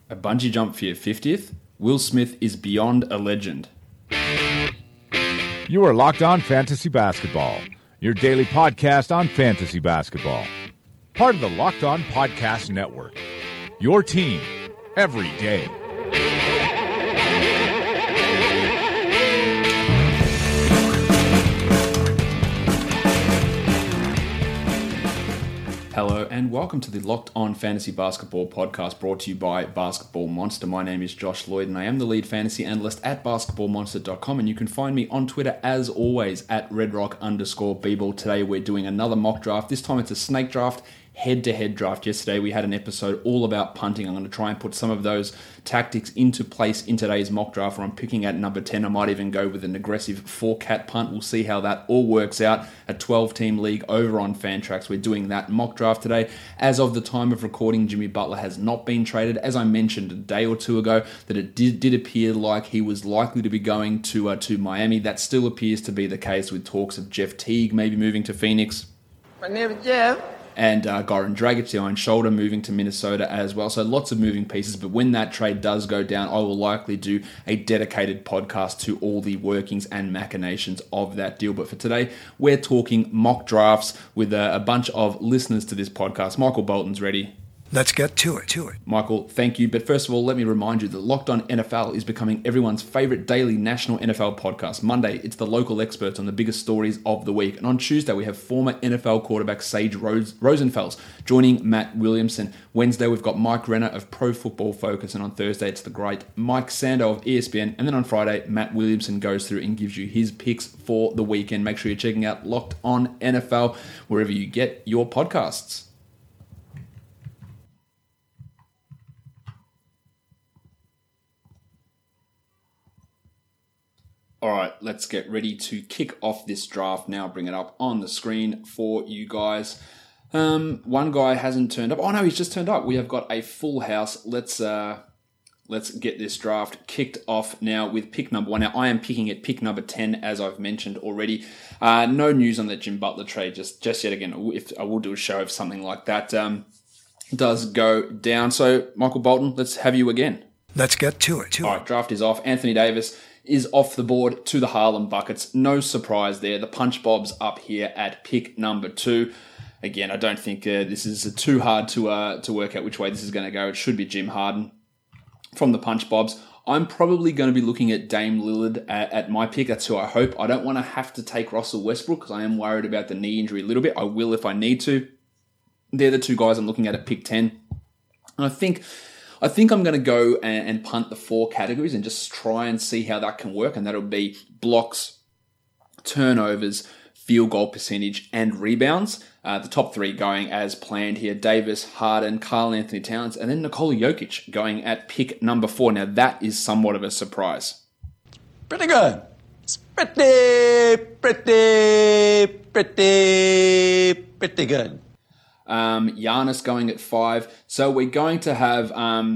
A bungee jump for your 50th? Will Smith is beyond a legend. You are Locked On Fantasy Basketball, your daily podcast on fantasy basketball. Part of the Locked On Podcast Network, your team every day. Hello and welcome to the Locked On Fantasy Basketball podcast brought to you by Basketball Monster. My name is Josh Lloyd and I am the lead fantasy analyst at basketballmonster.com, and you can find me on Twitter as always at redrock_bball. Today we're doing another mock draft. This time it's a snake draft, head-to-head draft. Yesterday we had an episode all about punting. I'm going to try and put some of those tactics into place in today's mock draft where I'm picking at number 10. I might even go with an aggressive 4-cat punt. We'll see how that all works out. A 12-team league over on Fantrax. We're doing that mock draft today. As of the time of recording, Jimmy Butler has not been traded. As I mentioned a day or two ago, that it did appear like he was likely to be going to Miami. That still appears to be the case with talks of Jeff Teague maybe moving to Phoenix. My name is Jeff. And Goran Dragic, the Iron Shoulder, moving to Minnesota as well. So lots of moving pieces. But when that trade does go down, I will likely do a dedicated podcast to all the workings and machinations of that deal. But for today, we're talking mock drafts with a bunch of listeners to this podcast. Michael Bolton's ready. Let's get to it. Michael, thank you. But first of all, let me remind you that Locked On NFL is becoming everyone's favorite daily national NFL podcast. Monday, it's the local experts on the biggest stories of the week. And on Tuesday, we have former NFL quarterback Sage Rosenfels joining Matt Williamson. Wednesday, we've got Mike Renner of Pro Football Focus. And on Thursday, it's the great Mike Sando of ESPN. And then on Friday, Matt Williamson goes through and gives you his picks for the weekend. Make sure you're checking out Locked On NFL wherever you get your podcasts. All right, let's get ready to kick off this draft now. Bring it up on the screen for you guys. One guy hasn't turned up. Oh no, he's just turned up. We have got a full house. Let's get this draft kicked off now with pick number 1. Now I am picking at pick number 10, as I've mentioned already. No news on that Jim Butler trade just yet again. If I will do a show if something like that does go down. So Michael Bolton, let's have you again. Let's get to it. All right, draft is off. Anthony Davis is off the board to the Harlem Buckets. No surprise there. The Punch Bob's up here at pick number 2. Again, I don't think this is too hard to work out which way this is going to go. It should be Jim Harden from the Punch Bobs. I'm probably going to be looking at Dame Lillard at my pick. That's who I hope. I don't want to have to take Russell Westbrook because I am worried about the knee injury a little bit. I will if I need to. They're the two guys I'm looking at pick 10. And I think I'm going to go and punt the 4 categories and just try and see how that can work. And that'll be blocks, turnovers, field goal percentage, and rebounds. The top 3 going as planned here. Davis, Harden, Karl-Anthony Towns, and then Nikola Jokic going at pick number 4. Now that is somewhat of a surprise. Pretty good. It's pretty good. Giannis going at 5. So we're going to have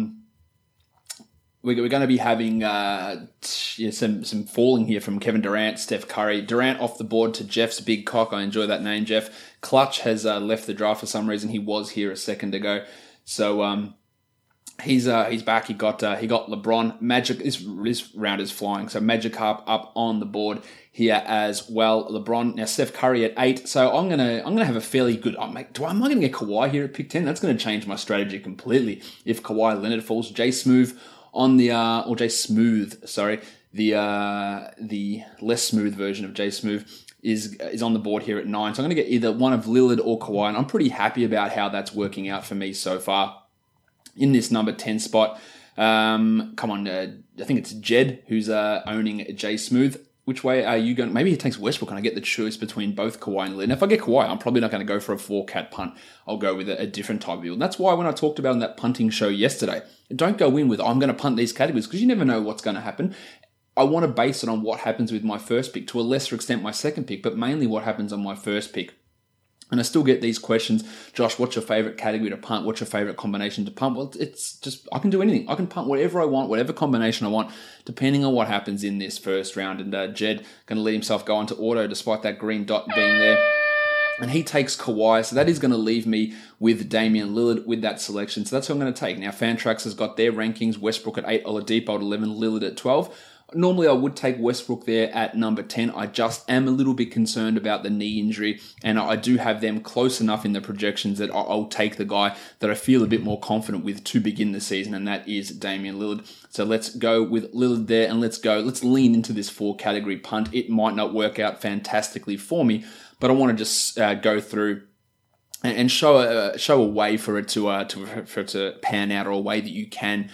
we're going to be having some falling here from Kevin Durant, Steph Curry. Durant off the board to Jeff's big cock. I enjoy that name, Jeff. Clutch has left the draft for some reason. He was here a second ago, so he's back. He got LeBron. Magic. This round is flying. So Magikarp up on the board here as well. LeBron. Now Steph Curry at 8. So I'm gonna have a fairly good. Am I going to get Kawhi here at pick 10? That's going to change my strategy completely. If Kawhi Leonard falls, Jay Smooth on the or Jay Smooth. Sorry, the less smooth version of Jay Smooth is on the board here at 9. So I'm going to get either one of Lillard or Kawhi, and I'm pretty happy about how that's working out for me so far in this number 10 spot. Come on, I think it's Jed who's owning Jay Smooth. Which way are you going? Maybe he takes Westbrook and I get the choice between both Kawhi and Lillard. And if I get Kawhi, I'm probably not going to go for a 4-cat punt. I'll go with a different type of deal. And that's why when I talked about on that punting show yesterday, don't go in with, I'm going to punt these categories because you never know what's going to happen. I want to base it on what happens with my first pick, to a lesser extent my second pick, but mainly what happens on my first pick. And I still get these questions, Josh, what's your favorite category to punt? What's your favorite combination to punt? Well, it's just, I can do anything. I can punt whatever I want, whatever combination I want, depending on what happens in this first round. And Jed going to let himself go onto auto despite that green dot being there. And he takes Kawhi, so that is going to leave me with Damian Lillard with that selection. So that's who I'm going to take. Now, Fantrax has got their rankings, Westbrook at 8, Oladipo at 11, Lillard at 12. Normally, I would take Westbrook there at number 10. I just am a little bit concerned about the knee injury, and I do have them close enough in the projections that I'll take the guy that I feel a bit more confident with to begin the season, and that is Damian Lillard. So let's go with Lillard there, and let's lean into this 4-category punt. It might not work out fantastically for me, but I want to just go through and show a way for it to pan out, or a way that you can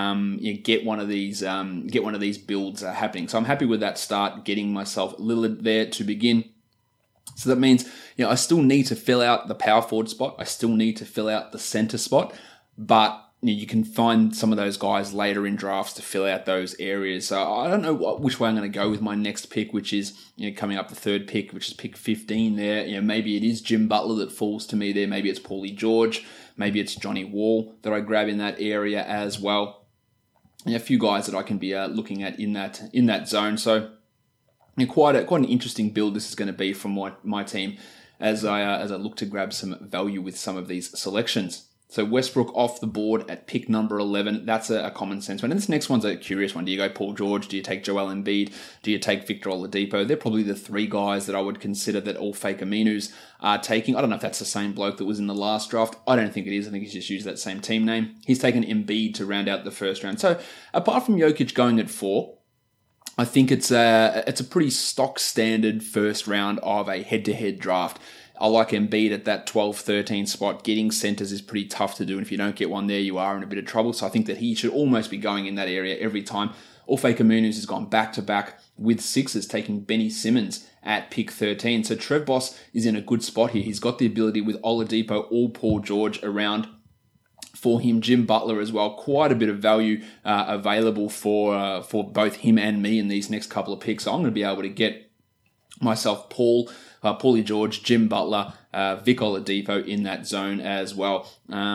get one of these builds happening. So I'm happy with that start, getting myself Lillard there to begin. So that means I still need to fill out the power forward spot. I still need to fill out the center spot, but you can find some of those guys later in drafts to fill out those areas. So I don't know which way I'm going to go with my next pick, which is coming up the third pick, which is pick 15 there. Maybe it is Jim Butler that falls to me there. Maybe it's Paulie George. Maybe it's Johnny Wall that I grab in that area as well. A few guys that I can be looking at in that zone. So quite an interesting build this is going to be from my team as I look to grab some value with some of these selections. So Westbrook off the board at pick number 11. That's a common sense one. And this next one's a curious one. Do you go Paul George? Do you take Joel Embiid? Do you take Victor Oladipo? They're probably the 3 guys that I would consider that all fake Aminus are taking. I don't know if that's the same bloke that was in the last draft. I don't think it is. I think he's just used that same team name. He's taken Embiid to round out the first round. So apart from Jokic going at 4, I think it's a pretty stock standard first round of a head-to-head draft. I like Embiid at that 12-13 spot. Getting centers is pretty tough to do, and if you don't get one there, you are in a bit of trouble. So I think that he should almost be going in that area every time. Orfei Kamunus has gone back-to-back with Sixers, taking Benny Simmons at pick 13. So Trev Boss is in a good spot here. He's got the ability with Oladipo or Paul George around for him, Jim Butler as well. Quite a bit of value available for both him and me in these next couple of picks. So I'm going to be able to get myself Paulie George, Jim Butler, Vic Oladipo in that zone as well.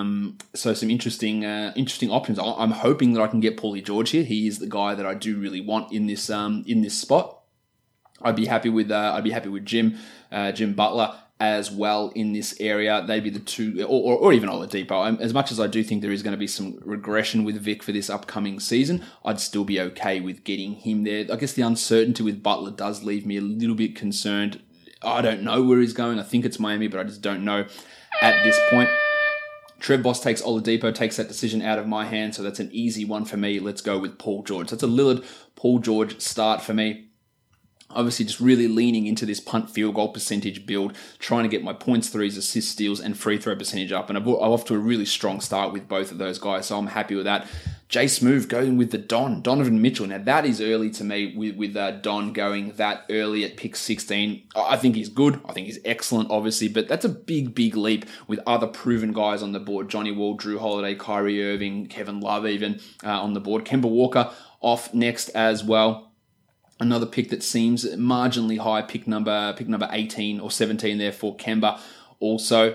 So some interesting options. I'm hoping that I can get Paulie George here. He is the guy that I do really want in this spot. I'd be happy with Jim Butler as well in this area. They'd be the 2, or even Oladipo. As much as I do think there is going to be some regression with Vic for this upcoming season, I'd still be okay with getting him there. I guess the uncertainty with Butler does leave me a little bit concerned. I don't know where he's going. I think it's Miami, but I just don't know at this point. Trev Boss takes Oladipo, takes that decision out of my hand, so that's an easy one for me. Let's go with Paul George. That's a Lillard, Paul George start for me. Obviously, just really leaning into this punt field goal percentage build, trying to get my points, threes, assists, steals, and free throw percentage up. And I'm off to a really strong start with both of those guys, so I'm happy with that. Jay Smoove going with the Donovan Mitchell. Now, that is early to me with Don going that early at pick 16. I think he's good. I think he's excellent, obviously, but that's a big, big leap with other proven guys on the board. Johnny Wall, Drew Holiday, Kyrie Irving, Kevin Love even on the board. Kemba Walker off next as well. Another pick that seems marginally high, pick number 18 or 17 there for Kemba. Also,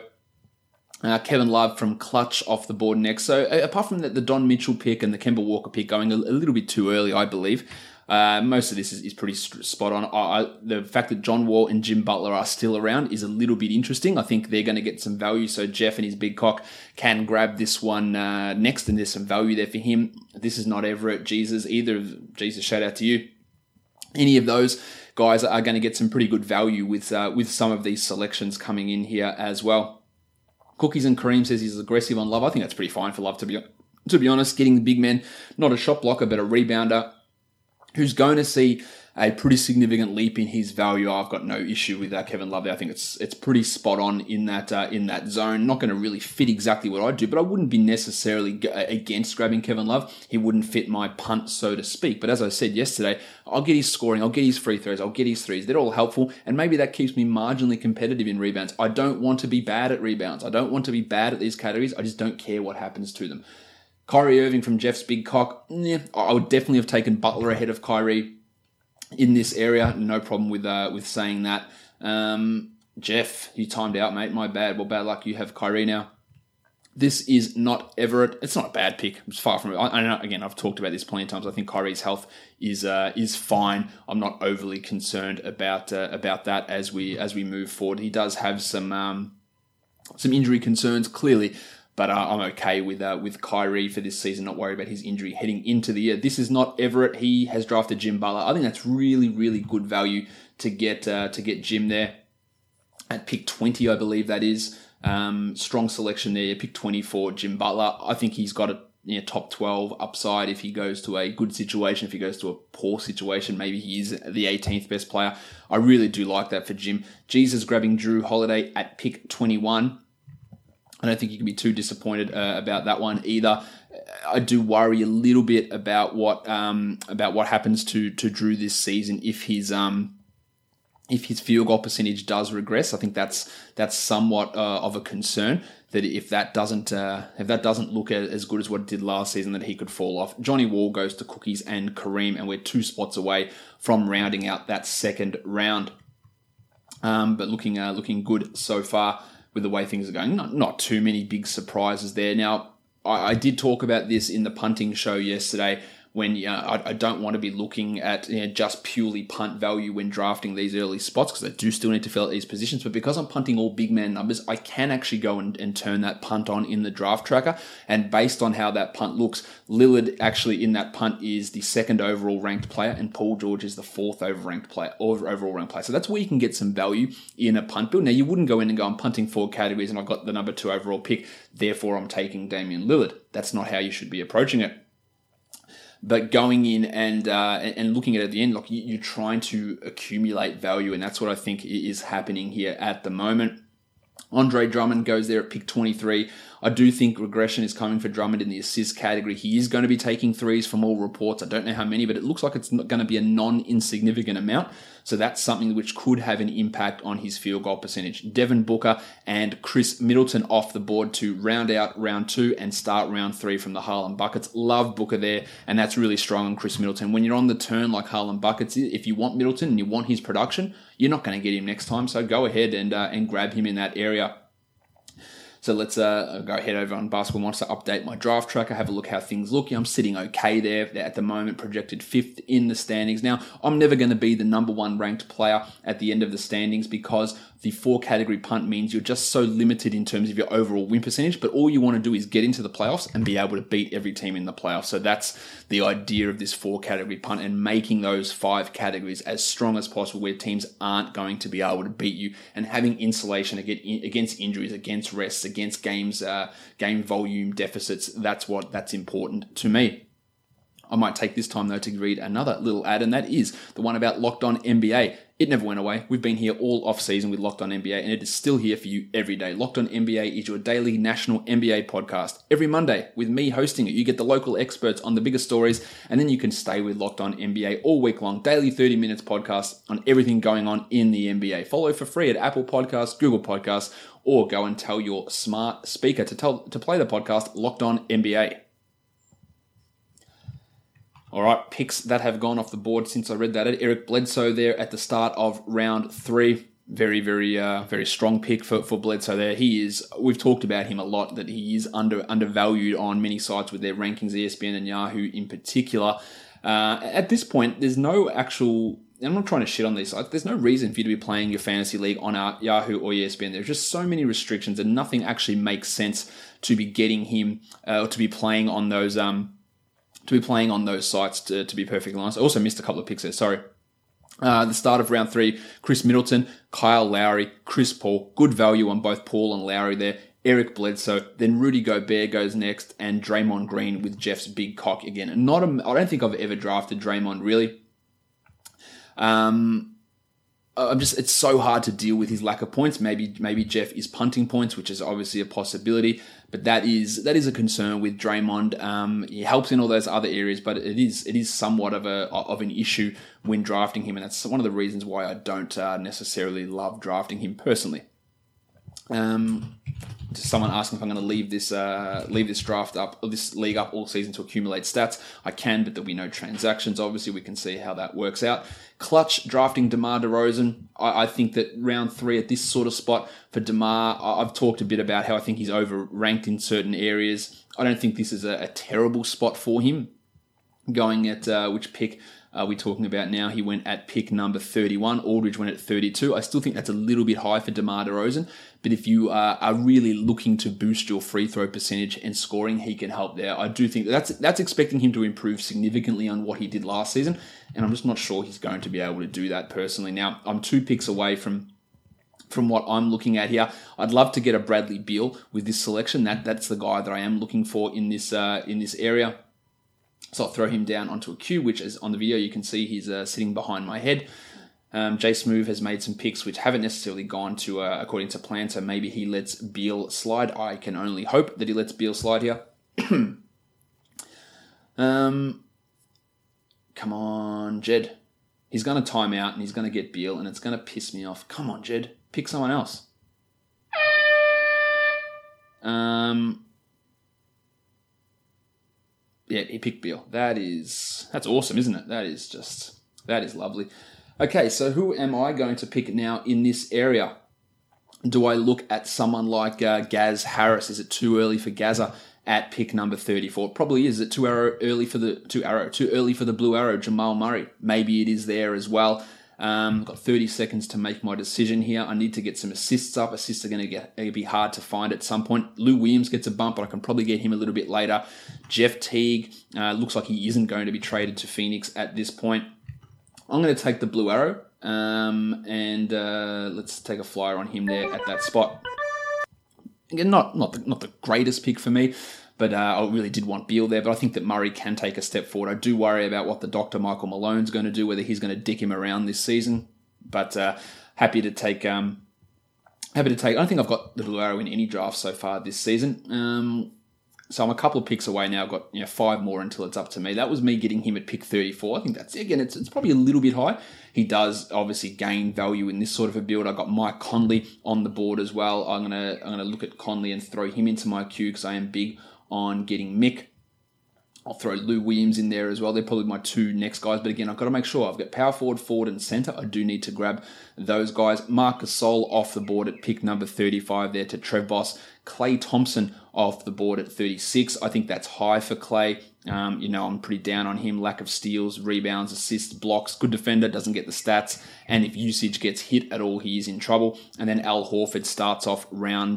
Kevin Love from Clutch off the board next. So apart from the Don Mitchell pick and the Kemba Walker pick going a little bit too early, I believe, most of this is pretty spot on. The fact that John Wall and Jim Butler are still around is a little bit interesting. I think they're going to get some value, so Jeff and his big cock can grab this one next, and there's some value there for him. This is not Everett, Jesus, either. Jesus, shout out to you. Any of those guys are going to get some pretty good value with some of these selections coming in here as well. Cookies and Cream says he's aggressive on Love. I think that's pretty fine for Love, to be honest. Getting the big man, not a shot blocker, but a rebounder who's going to see a pretty significant leap in his value. I've got no issue with Kevin Love there. I think it's pretty spot on in that zone. Not going to really fit exactly what I do, but I wouldn't be necessarily against grabbing Kevin Love. He wouldn't fit my punt, so to speak. But as I said yesterday, I'll get his scoring, I'll get his free throws, I'll get his threes. They're all helpful, and maybe that keeps me marginally competitive in rebounds. I don't want to be bad at rebounds. I don't want to be bad at these categories. I just don't care what happens to them. Kyrie Irving from Jeff's big cock. I would definitely have taken Butler ahead of Kyrie in this area. No problem with saying that. Jeff, you timed out, mate. My bad. Well, bad luck. You have Kyrie now. This is not Everett. It's not a bad pick. It's far from it. I know, again, I've talked about this plenty of times. I think Kyrie's health is fine. I'm not overly concerned about that as we move forward. He does have some injury concerns, clearly, but I'm okay with Kyrie for this season. Not worried about his injury heading into the year. This is not Everett. He has drafted Jim Butler. I think that's really, really good value to get Jim there at pick 20, I believe that is. Strong selection there. Pick 24, Jim Butler. I think he's got a top 12 upside if he goes to a good situation. If he goes to a poor situation, maybe he is the 18th best player. I really do like that for Jim. Jesus grabbing Drew Holiday at pick 21. I don't think you can be too disappointed about that one either. I do worry a little bit about what happens to Drew this season if his field goal percentage does regress. I think that's somewhat of a concern, that if that doesn't look as good as what it did last season, that he could fall off. Johnny Wall goes to Cookies and Kareem, and we're 2 spots away from rounding out that second round. But looking good so far with the way things are going. Not too many big surprises there. Now, I did talk about this in the punting show yesterday, when I don't want to be looking at just purely punt value when drafting these early spots, because I do still need to fill out these positions. But because I'm punting all big man numbers, I can actually go and turn that punt on in the draft tracker. And based on how that punt looks, Lillard actually in that punt is the 2nd overall ranked player, and Paul George is the 4th overall ranked player. So that's where you can get some value in a punt build. Now, you wouldn't go in and go, I'm punting 4 categories and I've got the number 2 overall pick, therefore I'm taking Damian Lillard. That's not how you should be approaching it. But going in and looking at it at the end, look, you're trying to accumulate value, and that's what I think is happening here at the moment. Andre Drummond goes there at pick 23. I do think regression is coming for Drummond in the assist category. He is going to be taking threes from all reports. I don't know how many, but it looks like it's going to be a non-insignificant amount. So that's something which could have an impact on his field goal percentage. Devin Booker and Chris Middleton off the board to round out round 2 and start round 3 from the Harlem Buckets. Love Booker there, and that's really strong on Chris Middleton. When you're on the turn like Harlem Buckets, if you want Middleton and you want his production, you're not going to get him next time. So go ahead and grab him in that area. So let's go ahead over on Basketball Monster, update my draft tracker, have a look how things look. I'm sitting okay there at the moment, projected 5th in the standings. Now, I'm never going to be the number 1 ranked player at the end of the standings, because the 4 category punt means you're just so limited in terms of your overall win percentage, but all you want to do is get into the playoffs and be able to beat every team in the playoffs. So that's the idea of this 4 category punt, and making those 5 categories as strong as possible where teams aren't going to be able to beat you, and having insulation against injuries, against rests, against game volume deficits. That's important to me. I might take this time, though, to read another little ad, and that is the one about Locked On NBA. It never went away. We've been here all off-season with Locked On NBA, and it is still here for you every day. Locked On NBA is your daily national NBA podcast. Every Monday, with me hosting it, you get the local experts on the biggest stories, and then you can stay with Locked On NBA all week long. Daily 30 minutes podcast on everything going on in the NBA. Follow for free at Apple Podcasts, Google Podcasts, or go and tell your smart speaker to play the podcast Locked On NBA. All right, picks that have gone off the board since I read that. Eric Bledsoe there at the start of round 3. Very, very strong pick for Bledsoe there. We've talked about him a lot, that he is undervalued on many sites with their rankings, ESPN and Yahoo in particular. At this point, there's no actual... I'm not trying to shit on these sites. There's no reason for you to be playing your fantasy league on Yahoo or ESPN. There's just so many restrictions, and nothing actually makes sense to be getting him or to be playing on those sites. To be perfectly honest, I also missed a couple of picks there. Sorry. The start of round 3: Chris Middleton, Kyle Lowry, Chris Paul. Good value on both Paul and Lowry there. Eric Bledsoe, then Rudy Gobert goes next, and Draymond Green with Jeff's big cock again. I don't think I've ever drafted Draymond really. It's so hard to deal with his lack of points. Maybe Jeff is punting points, which is obviously a possibility, but that is a concern with Draymond. He helps in all those other areas, but it is somewhat of an issue when drafting him, and that's one of the reasons why I don't necessarily love drafting him personally. Just someone asking if I'm going to leave this draft up, or this league up all season to accumulate stats. I can, but there'll be no transactions. Obviously, we can see how that works out. Clutch drafting DeMar DeRozan. I think that round 3 at this sort of spot for DeMar, I've talked a bit about how I think he's overranked in certain areas. I don't think this is a terrible spot for him. Going at which pick are we talking about now? He went at pick number 31. Aldridge went at 32. I still think that's a little bit high for DeMar DeRozan, but if you are really looking to boost your free throw percentage and scoring, he can help there. I do think that's expecting him to improve significantly on what he did last season, and I'm just not sure he's going to be able to do that personally. Now, I'm 2 picks away from what I'm looking at here. I'd love to get a Bradley Beal with this selection. That's the guy that I am looking for in this area. So I'll throw him down onto a queue, which is on the video, you can see he's sitting behind my head. Jay Smoove has made some picks which haven't necessarily gone to according to plan, so maybe he lets Beal slide. I can only hope that he lets Beal slide here. Come on, Jed. He's going to time out and he's going to get Beal, and it's going to piss me off. Come on, Jed. Pick someone else. Yeah, he picked Beal. That's awesome, isn't it? That is lovely. Okay, so who am I going to pick now in this area? Do I look at someone like Gaz Harris? Is it too early for Gaza at pick number 34? It probably is. Is it too early for the blue arrow, Jamal Murray? Maybe it is there as well. I've got 30 seconds to make my decision here. I need to get some assists up. Assists are going to be hard to find at some point. Lou Williams gets a bump, but I can probably get him a little bit later. Jeff Teague looks like he isn't going to be traded to Phoenix at this point. I'm going to take the blue arrow, and let's take a flyer on him there at that spot. Again, not the greatest pick for me, but I really did want Beal there, but I think that Murray can take a step forward. I do worry about what the Dr. Michael Malone's going to do, whether he's going to dick him around this season, but happy to take. I don't think I've got the blue arrow in any draft so far this season. So I'm a couple of picks away now. I've got 5 more until it's up to me. That was me getting him at pick 34. I think that's, again, it's probably a little bit high. He does obviously gain value in this sort of a build. I've got Mike Conley on the board as well. I'm gonna look at Conley and throw him into my queue because I am big on getting Mick. I'll throw Lou Williams in there as well. They're probably my 2 next guys. But again, I've got to make sure I've got power forward, and center. I do need to grab those guys. Marc Gasol off the board at pick number 35 there to Trev Boss. Klay Thompson off the board at 36. I think that's high for Klay. I'm pretty down on him. Lack of steals, rebounds, assists, blocks. Good defender, doesn't get the stats. And if usage gets hit at all, he is in trouble. And then Al Horford starts off round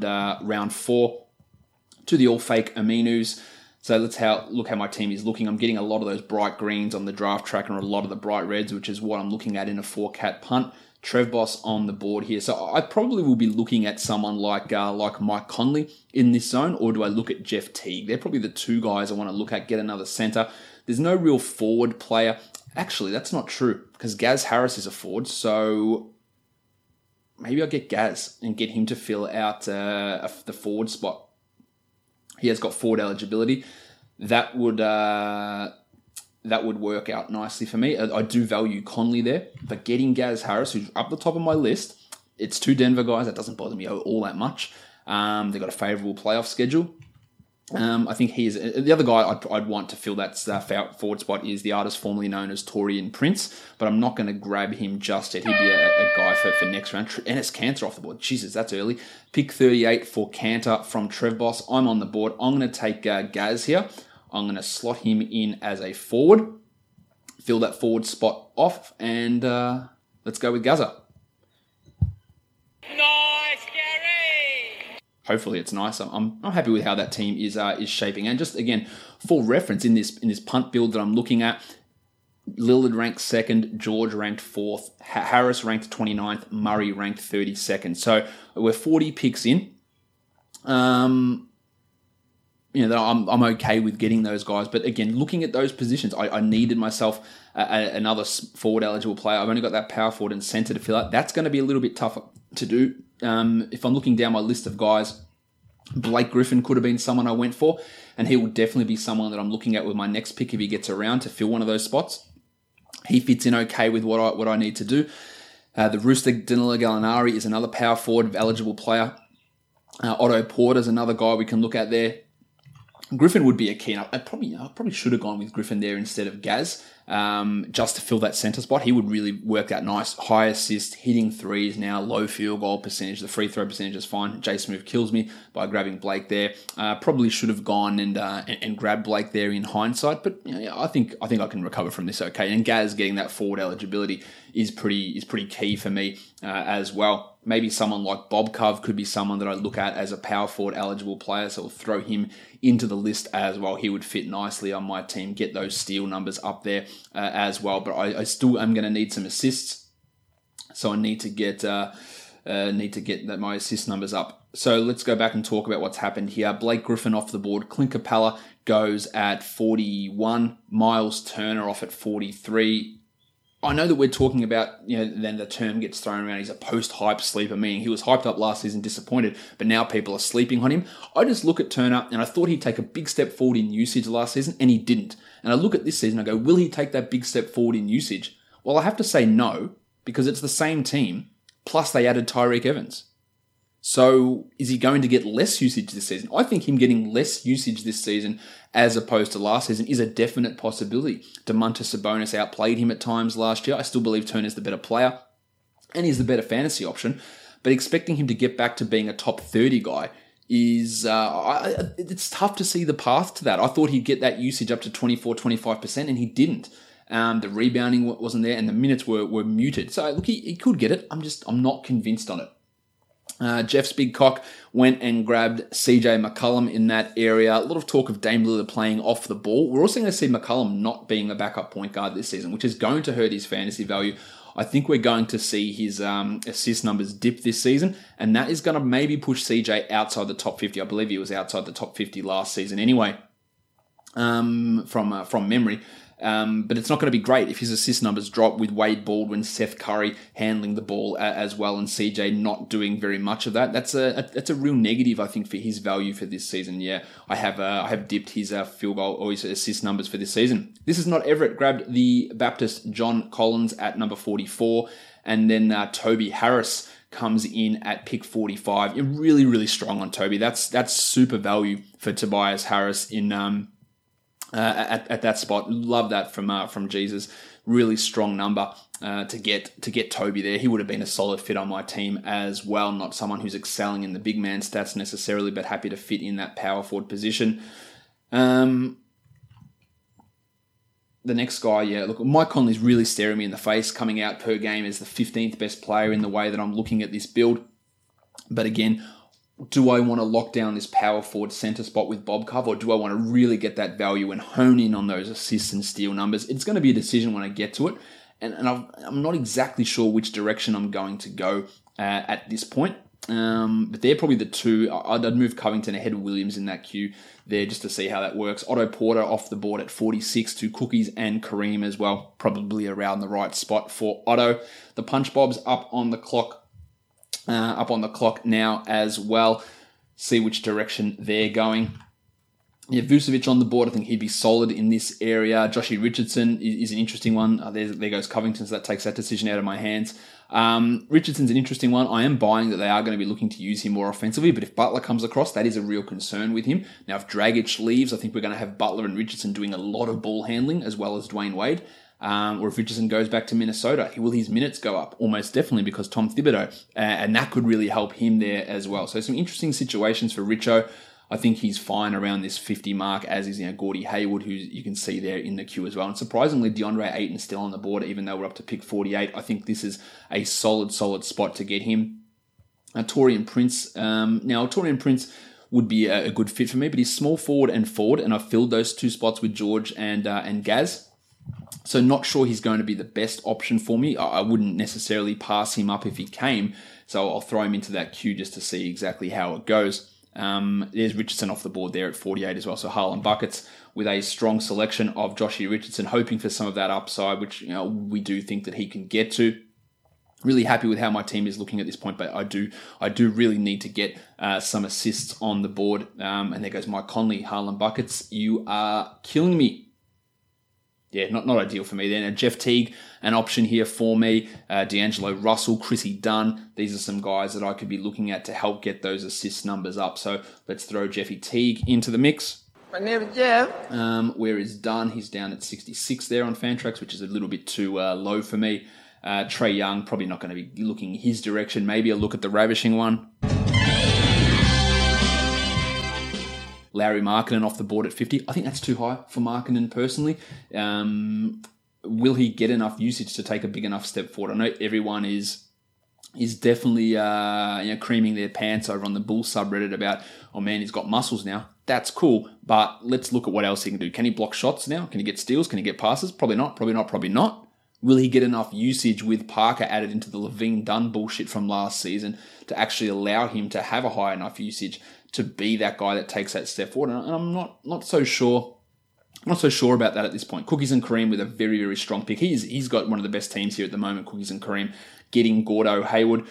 4 to the all-fake Aminus. So let's look how my team is looking. I'm getting a lot of those bright greens on the draft track and a lot of the bright reds, which is what I'm looking at in a 4-cat punt. Trev Boss on the board here. So I probably will be looking at someone like Mike Conley in this zone, or do I look at Jeff Teague? They're probably the 2 guys I want to look at, get another center. There's no real forward player. Actually, that's not true because Gaz Harris is a forward, so maybe I'll get Gaz and get him to fill out the forward spot. He has got forward eligibility. That would work out nicely for me. I do value Conley there, but getting Gaz Harris, who's up the top of my list, it's 2 Denver guys. That doesn't bother me all that much. They've got a favorable playoff schedule. I think he is the other guy I'd want to fill that forward spot is the artist formerly known as Taurean Prince, but I'm not going to grab him just yet. He'd be a guy for next round. Enes Kanter off the board. Jesus, that's early. Pick 38 for Kanter from Trev Boss. I'm on the board. I'm going to take Gaz here. I'm going to slot him in as a forward, fill that forward spot off, and let's go with Gaza. Nice, Gary! Hopefully it's nice. I'm happy with how that team is shaping. And just again, for reference, in this punt build that I'm looking at, Lillard ranked 2nd, George ranked 4th, Harris ranked 29th, Murray ranked 32nd. So we're 40 picks in. I'm okay with getting those guys. But again, looking at those positions, I needed myself another forward eligible player. I've only got that power forward and center to fill out. That's going to be a little bit tougher to do. If I'm looking down my list of guys, Blake Griffin could have been someone I went for, and he will definitely be someone that I'm looking at with my next pick if he gets around to fill one of those spots. He fits in okay with what I need to do. The Rooster Danilo Gallinari is another power forward eligible player. Otto Porter's another guy we can look at there. Griffin would be a key. I probably should have gone with Griffin there instead of Gaz, just to fill that centre spot. He would really work that nice high assist, hitting threes now, low field goal percentage. The free throw percentage is fine. Jay Smooth kills me by grabbing Blake there. Probably should have gone and grabbed Blake there in hindsight, but I think I can recover from this okay. And Gaz getting that forward eligibility is pretty key for me as well. Maybe someone like Bob Cove could be someone that I look at as a power forward eligible player, so I'll throw him into the list as well. He would fit nicely on my team, get those steal numbers up there as well. But I still am going to need some assists, so I need to get my assist numbers up. So let's go back and talk about what's happened here. Blake Griffin off the board. Clint Capella goes at 41. Miles Turner off at 43. I know that we're talking about, then the term gets thrown around. He's a post-hype sleeper, meaning he was hyped up last season, disappointed, but now people are sleeping on him. I just look at Turner and I thought he'd take a big step forward in usage last season, and he didn't. And I look at this season, I go, will he take that big step forward in usage? Well, I have to say no, because it's the same team, plus they added Tyreek Evans. So is he going to get less usage this season? I think him getting less usage this season as opposed to last season is a definite possibility. Domantas Sabonis outplayed him at times last year. I still believe Turner's the better player and he's the better fantasy option. But expecting him to get back to being a top 30 guy is it's tough to see the path to that. I thought he'd get that usage up to 24-25% and he didn't. The rebounding wasn't there and the minutes were muted. So look, he could get it. I'm not convinced on it. Jeff's big cock went and grabbed CJ McCollum in that area. A lot of talk of Dame Lillard playing off the ball. We're also going to see McCollum not being a backup point guard this season, which is going to hurt his fantasy value. I think we're going to see his assist numbers dip this season, and that is going to maybe push CJ outside the top 50. I believe he was outside the top 50 last season anyway, from memory. But it's not going to be great if his assist numbers drop with Wade Baldwin, Seth Curry handling the ball as well, and CJ not doing very much of that. That's a real negative, I think, for his value for this season. Yeah, I have dipped his field goal or his assist numbers for this season. This is not Everett. Grabbed the Baptist John Collins at number 44, and then Toby Harris comes in at pick 45. You're really, really strong on Toby. That's super value for Tobias Harris in at that spot. Love that from Jesus. Really strong number to get Toby there. He would have been a solid fit on my team as well. Not someone who's excelling in the big man stats necessarily, but happy to fit in that power forward position. The next guy, look, Mike Conley's really staring me in the face, coming out per game as the 15th best player in the way that I'm looking at this build. But again, do I want to lock down this power forward center spot with Bob Cove, or do I want to really get that value and hone in on those assists and steal numbers? It's going to be a decision when I get to it, and I'm not exactly sure which direction I'm going to go at this point. But they're probably the two. I'd move Covington ahead of Williams in that queue there just to see how that works. Otto Porter off the board at 46 to Cookies and Kareem as well, probably around the right spot for Otto. The Punch Bob's up on the clock now as well. See which direction they're going. Yeah, Vucevic on the board. I think he'd be solid in this area. Joshie Richardson is an interesting one. There goes Covington, so that takes that decision out of my hands. Richardson's an interesting one. I am buying that they are going to be looking to use him more offensively, but if Butler comes across, that is a real concern with him. Now, if Dragic leaves, I think we're going to have Butler and Richardson doing a lot of ball handling as well as Dwayne Wade. Or if Richardson goes back to Minnesota, will his minutes go up? Almost definitely, because Tom Thibodeau, and that could really help him there as well. So some interesting situations for Richo. I think he's fine around this 50 mark, as is Gordy Hayward, who you can see there in the queue as well. And surprisingly, DeAndre Ayton still on the board, even though we're up to pick 48. I think this is a solid spot to get him. Taurean Prince. Now, Taurean Prince would be a good fit for me, but he's small forward, and I've filled those two spots with George and Gaz. So not sure he's going to be the best option for me. I wouldn't necessarily pass him up if he came. So I'll throw him into that queue just to see exactly how it goes. There's Richardson off the board there at 48 as well. So Harlan Buckets with a strong selection of Joshie Richardson, hoping for some of that upside, which we do think that he can get to. Really happy with how my team is looking at this point, but I do really need to get some assists on the board. And there goes Mike Conley, Harlan Buckets. You are killing me. Yeah, not ideal for me then. And Jeff Teague, an option here for me. D'Angelo Russell, Chrissy Dunn. These are some guys that I could be looking at to help get those assist numbers up. So let's throw Jeffy Teague into the mix. My name is Jeff. Where is Dunn? He's down at 66 there on Fantrax, which is a little bit too low for me. Trae Young, probably not going to be looking his direction. Maybe a look at the ravishing one. Lauri Markkanen off the board at 50. I think that's too high for Markkanen personally. Will he get enough usage to take a big enough step forward? I know everyone is definitely creaming their pants over on the Bulls subreddit about, oh man, he's got muscles now. That's cool, but let's look at what else he can do. Can he block shots now? Can he get steals? Can he get passes? Probably not. Will he get enough usage with Parker added into the Levine Dunn bullshit from last season to actually allow him to have a high enough usage to be that guy that takes that step forward? And I'm not so sure. I'm not so sure about that at this point. Cookies and Kareem with a very, very strong pick. He's got one of the best teams here at the moment, Cookies and Kareem, getting Gordo Hayward.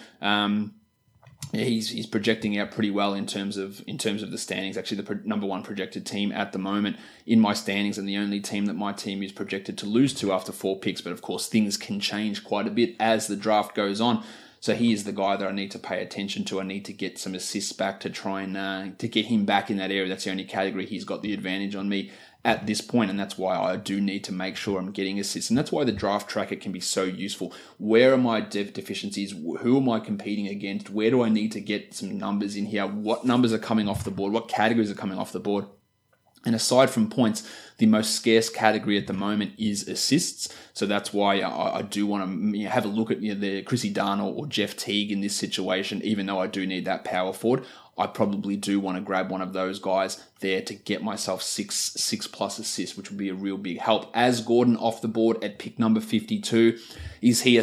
He's projecting out pretty well in terms of the standings. Actually, the number one projected team at the moment in my standings, and the only team that my team is projected to lose to after 4 picks. But of course, things can change quite a bit as the draft goes on. So he is the guy that I need to pay attention to. I need to get some assists back to try and to get him back in that area. That's the only category he's got the advantage on me at this point, and that's why I do need to make sure I'm getting assists. And that's why the draft tracker can be so useful. Where are my deficiencies? Who am I competing against? Where do I need to get some numbers in here? What numbers are coming off the board? What categories are coming off the board? And aside from points, the most scarce category at the moment is assists. So that's why I do want to have a look at the Chrissy Dunn or Jeff Teague in this situation, even though I do need that power forward. I probably do want to grab one of those guys there to get myself six plus assists, which would be a real big help. As Gordon off the board at pick number 52, is he a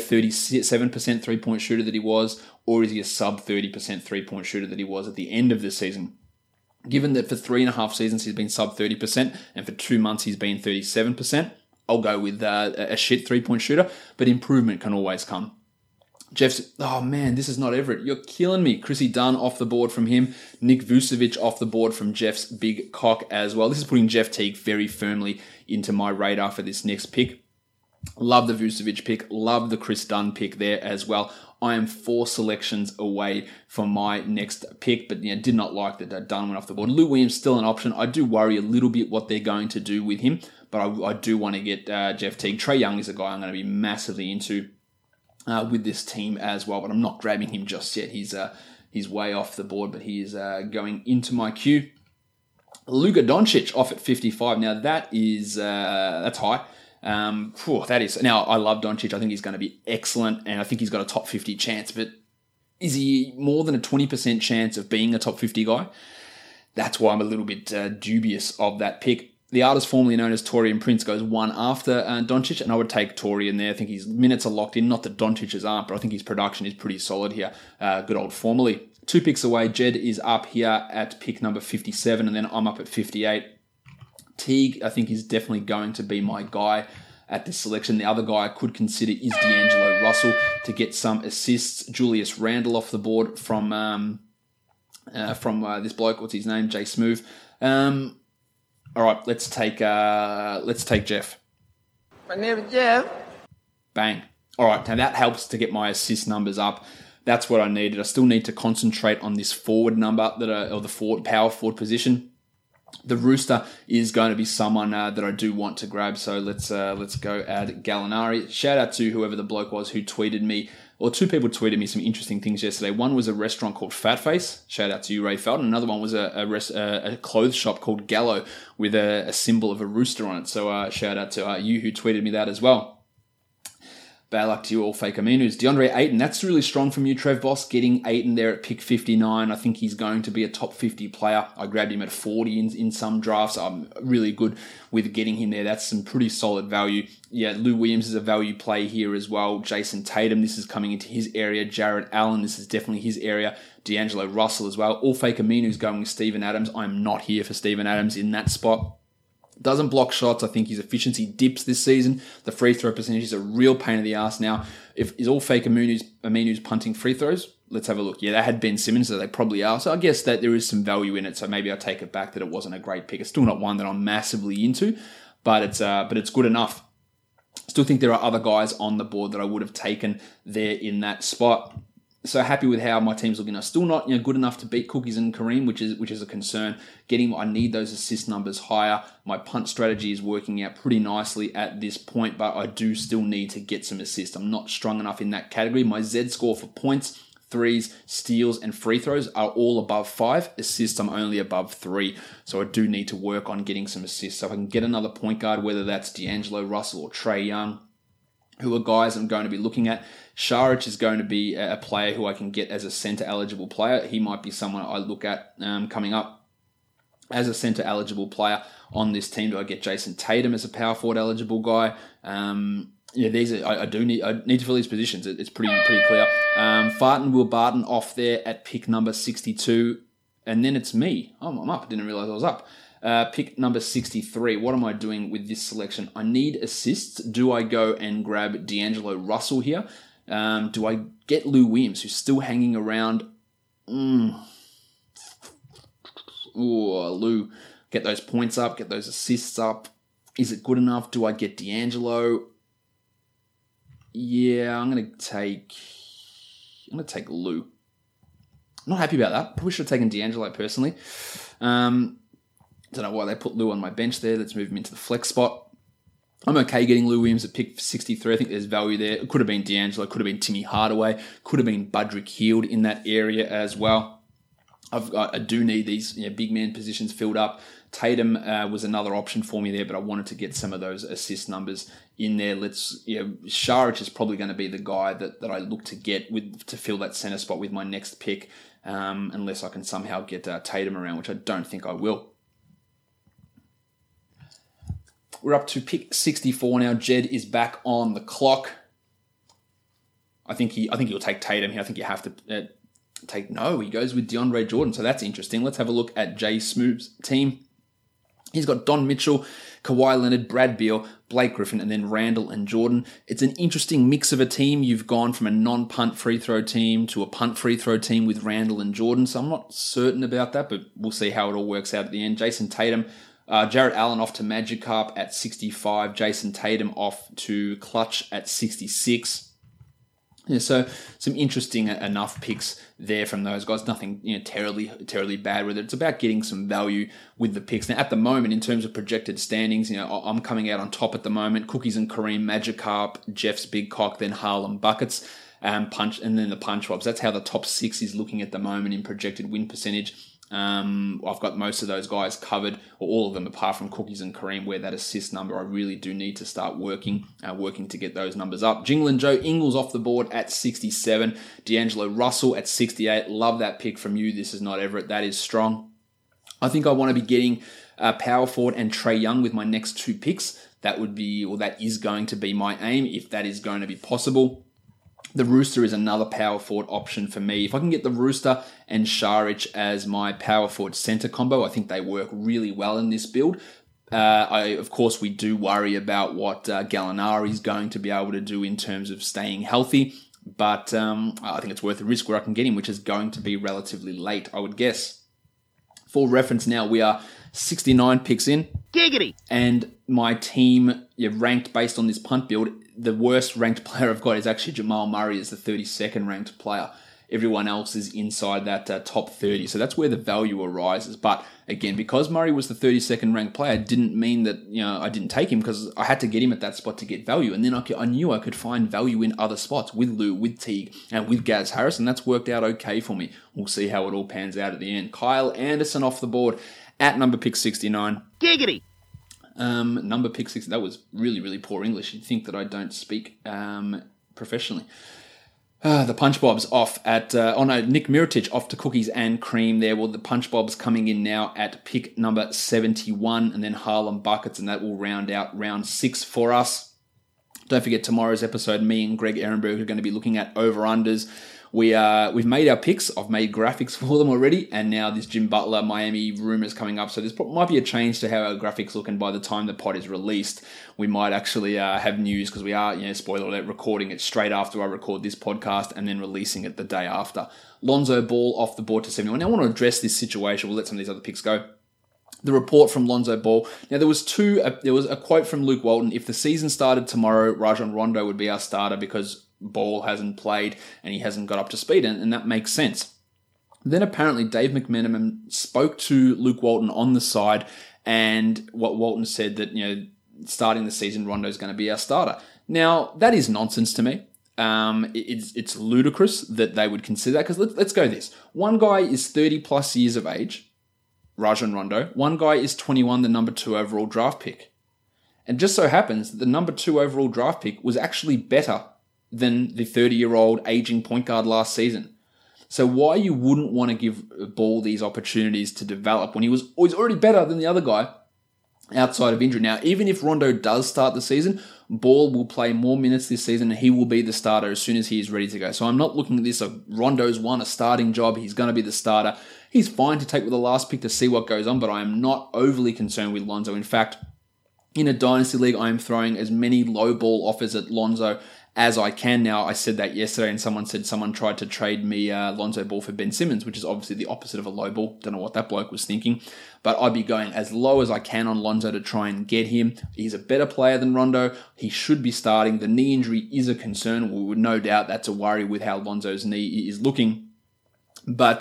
37% three-point shooter that he was, or is he a sub 30% three-point shooter that he was at the end of the season? Given that for 3.5 seasons he's been sub 30%, and for 2 months he's been 37%, I'll go with a shit three-point shooter, but improvement can always come. Jeff's, oh man, this is not Everett. You're killing me. Chrissy Dunn off the board from him. Nick Vucevic off the board from Jeff's big cock as well. This is putting Jeff Teague very firmly into my radar for this next pick. Love the Vucevic pick. Love the Chris Dunn pick there as well. I am 4 selections away from my next pick, but did not like that Dunn went off the board. Lou Williams still an option. I do worry a little bit what they're going to do with him, but I do want to get Jeff Teague. Trae Young is a guy I'm going to be massively into with this team as well, but I'm not grabbing him just yet. He's way off the board, but he is going into my queue. Luka Doncic off at 55. Now that's high. That is. Now I love Doncic. I think he's going to be excellent, and I think he's got a top 50 chance. But is he more than a 20% chance of being a top 50 guy? That's why I'm a little bit dubious of that pick. The artist formerly known as Taurean Prince goes one after Doncic, and I would take Taurean there. I think his minutes are locked in. Not that Doncic's aren't, but I think his production is pretty solid here. Good old formerly. 2 picks away, Jed is up here at pick number 57, and then I'm up at 58. Teague, I think, is definitely going to be my guy at this selection. The other guy I could consider is D'Angelo Russell to get some assists. Julius Randle off the board from this bloke. What's his name? Jay Smooth. All right, let's take Jeff. My name is Jeff. Bang. All right, now that helps to get my assist numbers up. That's what I needed. I still need to concentrate on this forward number or the power forward position. The Rooster is going to be someone that I do want to grab. So let's go add Gallinari. Shout out to whoever the bloke was who tweeted me. Well, 2 people tweeted me some interesting things yesterday. One was a restaurant called Fat Face. Shout out to you, Ray Felton. Another one was a clothes shop called Gallo with a symbol of a rooster on it. So shout out to you who tweeted me that as well. Bad luck to you all, fake Aminus. DeAndre Ayton, that's really strong from you, Trev Boss, getting Ayton there at pick 59. I think he's going to be a top 50 player. I grabbed him at 40 in some drafts. I'm really good with getting him there. That's some pretty solid value. Yeah, Lou Williams is a value play here as well. Jason Tatum, this is coming into his area. Jarrett Allen, this is definitely his area. D'Angelo Russell as well. All fake Aminu's going with Steven Adams. I'm not here for Steven Adams in that spot. Doesn't block shots. I think his efficiency dips this season. The free throw percentage is a real pain in the ass now. Is all fake Aminu's punting free throws? Let's have a look. Yeah, they had Ben Simmons, so they probably are. So I guess that there is some value in it. So maybe I take it back that it wasn't a great pick. It's still not one that I'm massively into. but it's good enough. Still think there are other guys on the board that I would have taken there in that spot. So happy with how my team's looking. I'm still not good enough to beat Cookies and Kareem, which is a concern. I need those assist numbers higher. My punt strategy is working out pretty nicely at this point, but I do still need to get some assists. I'm not strong enough in that category. My Z score for points, threes, steals, and free throws are all above 5. Assists, I'm only above 3. So I do need to work on getting some assists. So if I can get another point guard, whether that's D'Angelo Russell or Trae Young, who are guys I'm going to be looking at. Saric is going to be a player who I can get as a center eligible player. He might be someone I look at coming up as a center eligible player on this team. Do I get Jason Tatum as a power forward eligible guy? I need to fill these positions. It's pretty clear. Farton Will Barton off there at pick number 62, and then it's me. Oh, I'm up. I didn't realize I was up. Pick number 63. What am I doing with this selection? I need assists. Do I go and grab D'Angelo Russell here? Do I get Lou Williams, who's still hanging around? Lou, get those points up, get those assists up. Is it good enough? Do I get D'Angelo? Yeah, I'm gonna take Lou. I'm not happy about that. Probably should have taken D'Angelo personally. Don't know why they put Lou on my bench there. Let's move him into the flex spot. I'm okay getting Lou Williams at pick 63. I think there's value there. It could have been D'Angelo, could have been Timmy Hardaway, could have been Budrick Hield in that area as well. I do need these big man positions filled up. Tatum was another option for me there, but I wanted to get some of those assist numbers in there. Saric is probably going to be the guy that I look to get to fill that center spot with my next pick, unless I can somehow get Tatum around, which I don't think I will. We're up to pick 64 now. Jed is back on the clock. I think he'll take Tatum here. I think you have to he goes with DeAndre Jordan. So that's interesting. Let's have a look at Jay Smooth's team. He's got Don Mitchell, Kawhi Leonard, Brad Beal, Blake Griffin, and then Randall and Jordan. It's an interesting mix of a team. You've gone from a non-punt free throw team to a punt free throw team with Randall and Jordan. So I'm not certain about that, but we'll see how it all works out at the end. Jason Tatum, Jarrett Allen off to Magikarp at 65. Jason Tatum off to Clutch at 66. Yeah, so some interesting enough picks there from those guys. Nothing terribly bad with it. It's about getting some value with the picks. Now, at the moment, in terms of projected standings, I'm coming out on top at the moment. Cookies and Kareem, Magikarp, Jeff's Big Cock, then Harlem Buckets, Punch, and then the Punch Bobs. That's how the top 6 is looking at the moment in projected win percentage. I've got most of those guys covered, or all of them apart from Cookies and Kareem, where that assist number I really do need to start working to get those numbers up. Jingle and Joe Ingles off the board at 67. D'Angelo Russell at 68. Love that pick from you. This is not Everett. That is strong. I think I want to be getting power forward and Trae Young with my next 2 picks. That is going to be my aim if that is going to be possible. The Rooster is another power forward option for me. If I can get the Rooster and Saric as my power forward center combo, I think they work really well in this build. Of course, we do worry about what Gallinari is going to be able to do in terms of staying healthy, but I think it's worth a risk where I can get him, which is going to be relatively late, I would guess. For reference now, we are 69 picks in. Giggity! And my team, ranked based on this punt build, the worst ranked player I've got is actually Jamal Murray as the 32nd ranked player. Everyone else is inside that top 30. So that's where the value arises. But again, because Murray was the 32nd ranked player, didn't mean that I didn't take him, because I had to get him at that spot to get value. And then I knew I could find value in other spots with Lou, with Teague, and with Gaz Harris. And that's worked out okay for me. We'll see how it all pans out at the end. Kyle Anderson off the board at number pick 69. Giggity! Number pick 60. That was really, really poor English. You'd think that I don't speak professionally. The Punch Bobs off at... Nick Mirotic off to Cookies and Cream there. Well, the Punch Bobs coming in now at pick number 71, and then Harlem Buckets, and that will round out round 6 for us. Don't forget tomorrow's episode, me and Greg Ehrenberg are going to be looking at over-unders. We've made our picks. I've made graphics for them already, and now this Jim Butler Miami rumors coming up. So there might be a change to how our graphics look, and by the time the pod is released, we might actually have news, because we are, spoiler alert, recording it straight after I record this podcast and then releasing it the day after. Lonzo Ball off the board to 71. Now I want to address this situation. We'll let some of these other picks go. the report from Lonzo Ball. Now, there was a quote from Luke Walton. If the season started tomorrow, Rajon Rondo would be our starter because Ball hasn't played and he hasn't got up to speed, and that makes sense. Then apparently Dave McMenamin spoke to Luke Walton on the side, and what Walton said that, starting the season, Rondo's going to be our starter. Now, that is nonsense to me. It's ludicrous that they would consider that, because let's go this. One guy is 30 plus years of age, Rajon Rondo. One guy is 21, the number 2 overall draft pick. And just so happens that the number 2 overall draft pick was actually better than the 30-year-old aging point guard last season. So why you wouldn't want to give Ball these opportunities to develop when he's already better than the other guy outside of injury. Now, even if Rondo does start the season, Ball will play more minutes this season and he will be the starter as soon as he is ready to go. So I'm not looking at this of Rondo's won a starting job, he's going to be the starter. He's fine to take with the last pick to see what goes on, but I am not overly concerned with Lonzo. In fact, in a dynasty league, I am throwing as many low ball offers at Lonzo as I can now. I said that yesterday and someone said someone tried to trade me Lonzo Ball for Ben Simmons, which is obviously the opposite of a low ball. Don't know what that bloke was thinking. But I'd be going as low as I can on Lonzo to try and get him. He's a better player than Rondo. He should be starting. The knee injury is a concern. We would no doubt that's a worry with how Lonzo's knee is looking. But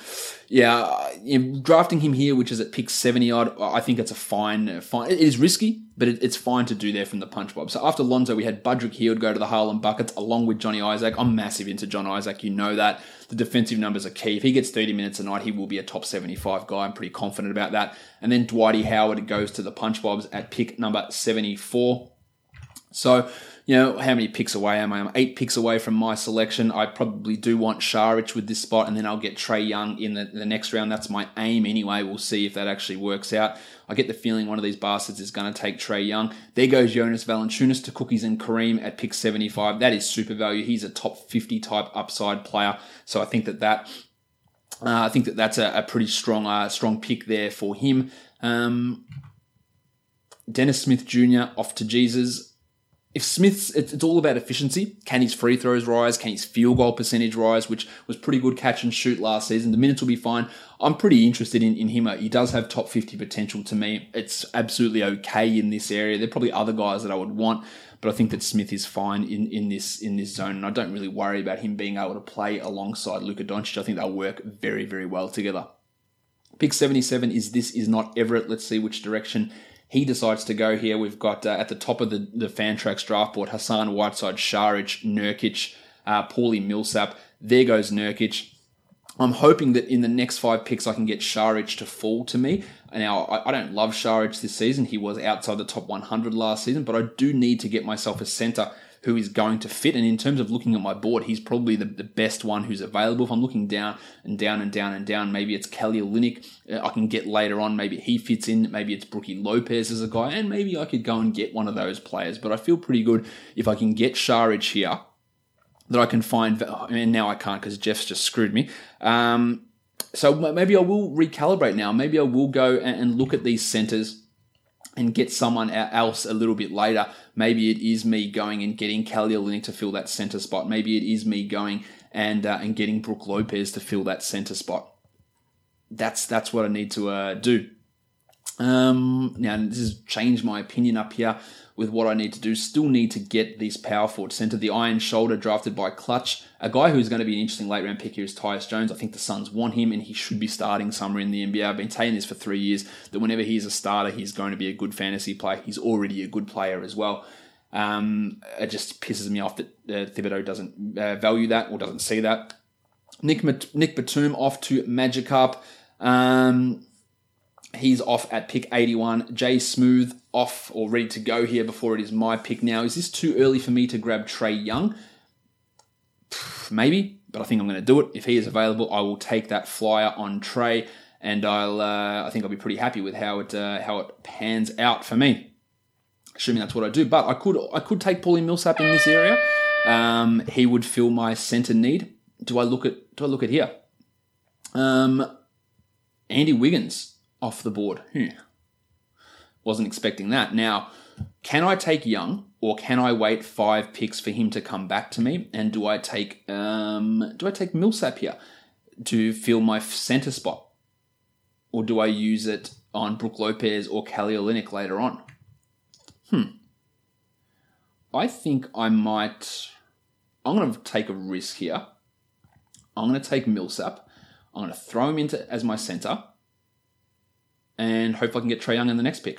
drafting him here, which is at pick 70 odd, I think it's a fine. It is risky, but it's fine to do there from the punch bob. So after Lonzo, we had Budrick Hield go to the Harlem Buckets along with Johnny Isaac. I'm massive into John Isaac, you know that. The defensive numbers are key. If he gets 30 minutes a night, he will be a top 75 guy. I'm pretty confident about that. And then Dwighty Howard goes to the punch bobs at pick number 74. So, how many picks away am I? I'm 8 picks away from my selection. I probably do want Šarić with this spot, and then I'll get Trae Young in the next round. That's my aim anyway. We'll see if that actually works out. I get the feeling one of these bastards is going to take Trae Young. There goes Jonas Valanciunas to Cookies and Kareem at pick 75. That is super value. He's a top 50 type upside player. So I think that's a pretty strong pick there for him. Dennis Smith Jr. off to Jesus. If Smith's, it's all about efficiency. Can his free throws rise? Can his field goal percentage rise, which was pretty good catch and shoot last season? The minutes will be fine. I'm pretty interested in him. He does have top 50 potential to me. It's absolutely okay in this area. There are probably other guys that I would want, but I think that Smith is fine in this zone, and I don't really worry about him being able to play alongside Luka Doncic. I think they'll work very, very well together. Pick 77 is not Everett. Let's see which direction he decides to go here. We've got at the top of the Fantrax draft board, Hassan Whiteside, Šarić, Nurkic, Paulie Millsap. There goes Nurkic. I'm hoping that in the next 5 picks I can get Šarić to fall to me. Now, I don't love Šarić this season. He was outside the top 100 last season, but I do need to get myself a center who is going to fit. And in terms of looking at my board, he's probably the best one who's available. If I'm looking down and down and down and down, maybe it's Kelly Olynyk. I can get later on. Maybe he fits in. Maybe it's Brookie Lopez as a guy. And maybe I could go and get one of those players. But I feel pretty good if I can get Šarić here, that I can find. And now I can't because Jeff's just screwed me. So maybe I will recalibrate now. Maybe I will go and look at these centers and get someone else a little bit later. Maybe it is me going and getting Kelly Olynyk to fill that center spot. Maybe it is me going and getting Brook Lopez to fill that center spot. That's what I need to do. Now, this has changed my opinion up here with what I need to do. Still need to get this power forward center. The Iron Shoulder drafted by Clutch. A guy who's going to be an interesting late round pick here is Tyus Jones. I think the Suns want him and he should be starting somewhere in the NBA. I've been saying this for 3 years, that whenever he's a starter, he's going to be a good fantasy player. He's already a good player as well. It just pisses me off that Thibodeau doesn't value that or doesn't see that. Nick Batum off to Magikarp. He's off at pick 81. Jay Smooth off or ready to go here before it is my pick now. Is this too early for me to grab Trae Young? Maybe, but I think I'm going to do it. If he is available, I will take that flyer on Trae, and I think I'll be pretty happy with how it pans out for me. Assuming that's what I do. But I could take Paulie Millsap in this area. He would fill my center need. Do I look at here? Andy Wiggins off the board. Wasn't expecting that. Now, can I take Young, or can I wait 5 picks for him to come back to me? And do I take Millsap here to fill my center spot, or do I use it on Brook Lopez or Kelly Olynyk later on. I think I'm going to take a risk here. I'm going to take Millsap. I'm going to throw him as my center. And hope I can get Trae Young in the next pick.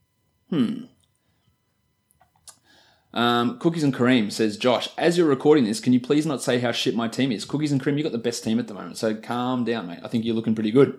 Cookies and Kareem says, Josh, as you're recording this, can you please not say how shit my team is? Cookies and Kareem, you got the best team at the moment, so calm down, mate. I think you're looking pretty good.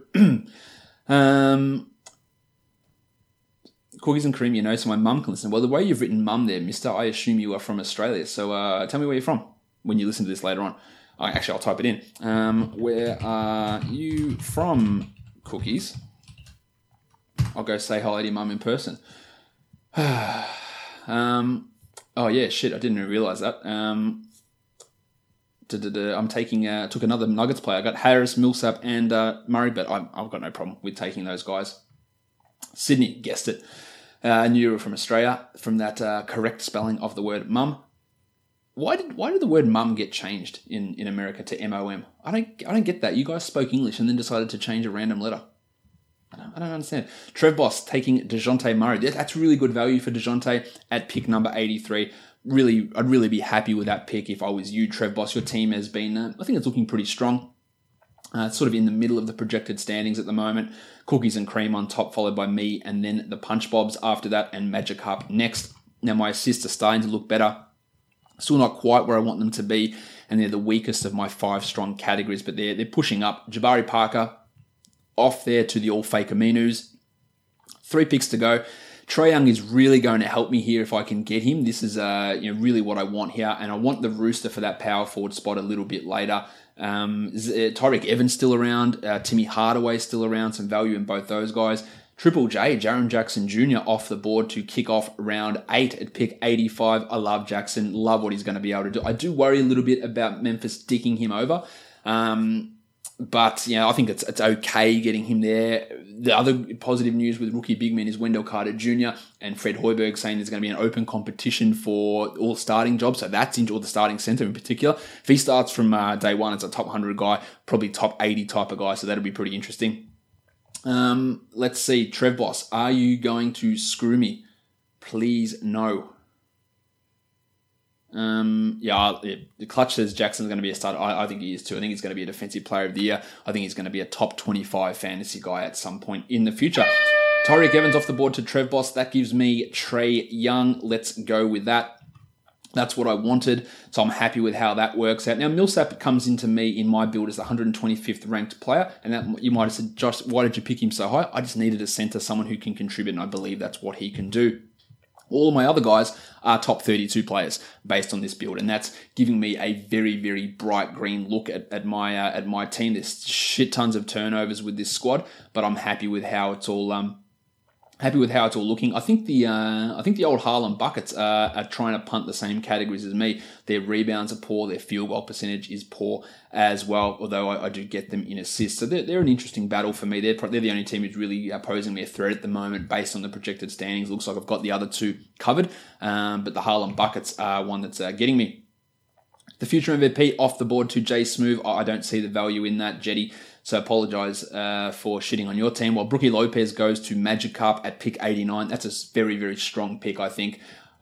Cookies and Kareem, so my mum can listen. Well, the way you've written mum there, mister, I assume you are from Australia. So tell me where you're from when you listen to this later on. Actually, I'll type it in. Where are you from, Cookies? I'll go say hello to your mum in person. Oh, yeah, shit, I didn't even realise that. I'm took another Nuggets player. I got Harris, Millsap, and Murray, but I've got no problem with taking those guys. Sydney, guessed it. I knew you were from Australia from that correct spelling of the word mum. Why did the word mum get changed in America to M-O-M? I don't get that. You guys spoke English and then decided to change a random letter. I don't understand. Trev Boss taking DeJounte Murray. That's really good value for DeJounte at pick number 83. I'd really be happy with that pick if I was you, Trev Boss. Your team has been, I think it's looking pretty strong. It's sort of in the middle of the projected standings at the moment. Cookies and Cream on top, followed by me, and then the Punch Bobs after that, and Magic Up next. Now my assists are starting to look better. Still not quite where I want them to be, and they're the weakest of my 5 strong categories, but they're pushing up. Jabari Parker off there to the all-fake Aminus. 3 picks to go. Trae Young is really going to help me here if I can get him. This is really what I want here, and I want the rooster for that power forward spot a little bit later. Tyreke Evans still around. Timmy Hardaway still around. Some value in both those guys. Triple J, Jaren Jackson Jr. off the board to kick off round 8 at pick 85. I love Jackson. Love what he's going to be able to do. I do worry a little bit about Memphis dicking him over. But, I think it's okay getting him there. The other positive news with rookie big men is Wendell Carter Jr. and Fred Hoiberg saying there's going to be an open competition for all starting jobs. So that's into the starting center in particular. If he starts from day one as a top 100 guy, probably top 80 type of guy. So that'll be pretty interesting. Let's see. Trev Boss, are you going to screw me? Please no. The Clutch says Jackson's going to be a starter. I think he is too. I think he's going to be a defensive player of the year. I think he's going to be a top 25 fantasy guy at some point in the future. Tyreke Evans off the board to Trev Boss. That gives me Trae Young. Let's go with that. That's what I wanted, so I'm happy with how that works out. Now, Millsap comes into me in my build as the 125th ranked player, and that, you might have said, Josh, why did you pick him so high? I just needed a center, someone who can contribute, and I believe that's what he can do. All of my other guys are top 32 players based on this build, and that's giving me a very, very bright green look at my team. There's shit tons of turnovers with this squad, but I'm happy with how it's all looking. I think the old Harlem Buckets are trying to punt the same categories as me. Their rebounds are poor. Their field goal percentage is poor as well, although I do get them in assists. So they're an interesting battle for me. They're the only team who's really posing me a threat at the moment based on the projected standings. Looks like I've got the other 2 covered, but the Harlem Buckets are one that's getting me. The future MVP off the board to Jay Smooth. I don't see the value in that, Jetty. So apologise for shitting on your team. While Brookie Lopez goes to Magic Cup at pick 89. That's a very, very strong pick, I think.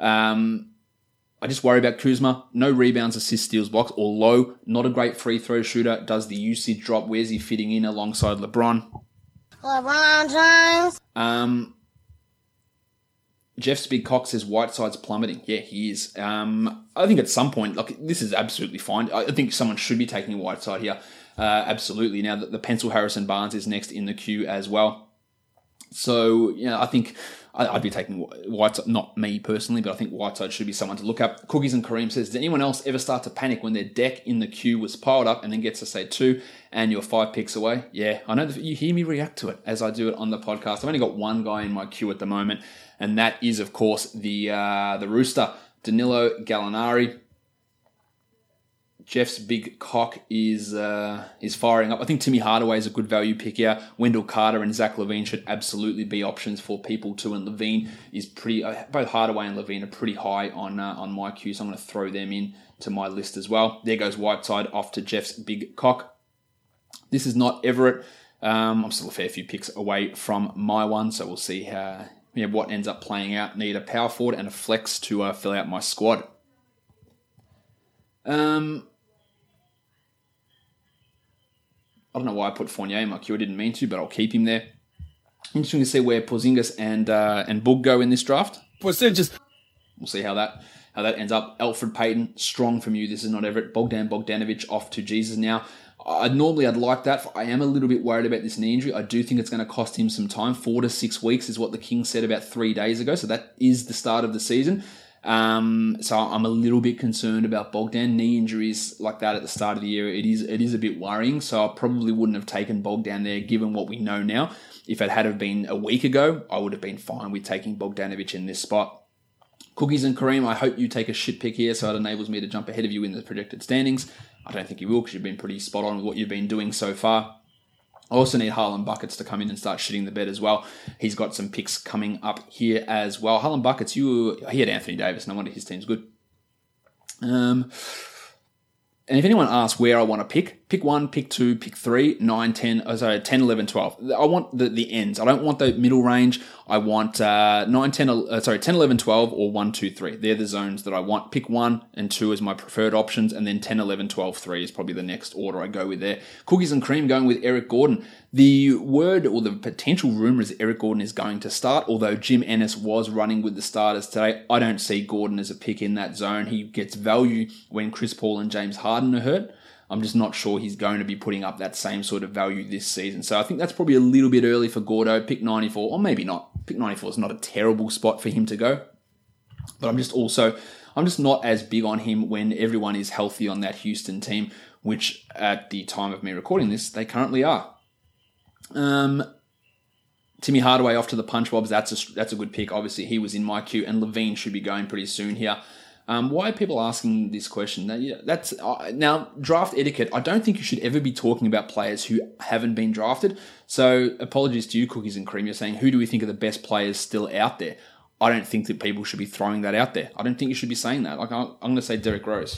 I just worry about Kuzma. No rebounds, assists, steals, blocks, or low. Not a great free throw shooter. Does the usage drop? Where's he fitting in alongside LeBron? LeBron James. Jeff's Big Cock says Whiteside's plummeting. Yeah, he is. I think at some point, this is absolutely fine. I think someone should be taking Whiteside here. Absolutely. Now, the pencil Harrison Barnes is next in the queue as well. So, I think I'd be taking Whiteside, not me personally, but I think Whiteside should be someone to look up. Cookies and Kareem says, did anyone else ever start to panic when their deck in the queue was piled up and then gets to say 2 and you're 5 picks away? Yeah, I know that you hear me react to it as I do it on the podcast. I've only got one guy in my queue at the moment, and that is, of course, the Rooster, Danilo Gallinari. Jeff's Big Cock is firing up. I think Timmy Hardaway is a good value pick here. Wendell Carter and Zach LaVine should absolutely be options for people too. And LaVine is pretty. Both Hardaway and LaVine are pretty high on my queue, so I'm going to throw them in to my list as well. There goes Whiteside off to Jeff's Big Cock. This is not Everett. I'm still a fair few picks away from my one, so we'll see what ends up playing out. Need a power forward and a flex to fill out my squad. I don't know why I put Fournier in my queue. I didn't mean to, but I'll keep him there. Interesting to see where Porzingis and Boog go in this draft. We'll see how that ends up. Alfred Payton, strong from you. This is not Everett. Bogdan Bogdanovic off to Jesus now. I'd like that. I am a little bit worried about this knee injury. I do think it's going to cost him some time. 4 to 6 weeks is what the Kings said about 3 days ago. So that is the start of the season. So I'm a little bit concerned about Bogdan. Knee injuries like that at the start of the year, it is a bit worrying. So I probably wouldn't have taken Bogdan there given what we know now. If it had have been a week ago, I would have been fine with taking Bogdanovic in this spot. Cookies and Kareem, I hope you take a shit pick here so it enables me to jump ahead of you in the projected standings. I don't think you will because you've been pretty spot on with what you've been doing so far. I also need Harlan Buckets to come in and start shitting the bed as well. He's got some picks coming up here as well. Harlan Buckets, he had Anthony Davis. No wonder his team's good. And if anyone asks where I want to pick 1, pick 2, pick 3, 9, 10, 11, 12. I want the ends. I don't want the middle range. I want 10, 11, 12, or 1, 2, 3. They're the zones that I want. Pick 1 and 2 as my preferred options, and then 10, 11, 12, 3 is probably the next order I go with there. Cookies and Cream going with Eric Gordon. The word or the potential rumor is Eric Gordon is going to start, although Jim Ennis was running with the starters today. I don't see Gordon as a pick in that zone. He gets value when Chris Paul and James Harden are hurt. I'm just not sure he's going to be putting up that same sort of value this season. So I think that's probably a little bit early for Gordo. Pick 94, or maybe not. Pick 94 is not a terrible spot for him to go. But I'm just not as big on him when everyone is healthy on that Houston team, which at the time of me recording this, they currently are. Timmy Hardaway off to the Punch Bobs. That's a good pick. Obviously, he was in my queue, and Levine should be going pretty soon here. Why are people asking this question? Now, draft etiquette. I don't think you should ever be talking about players who haven't been drafted. So, apologies to you, Cookies and Cream. You're saying, who do we think are the best players still out there? I don't think that people should be throwing that out there. I don't think you should be saying that. I'm going to say Derrick Rose.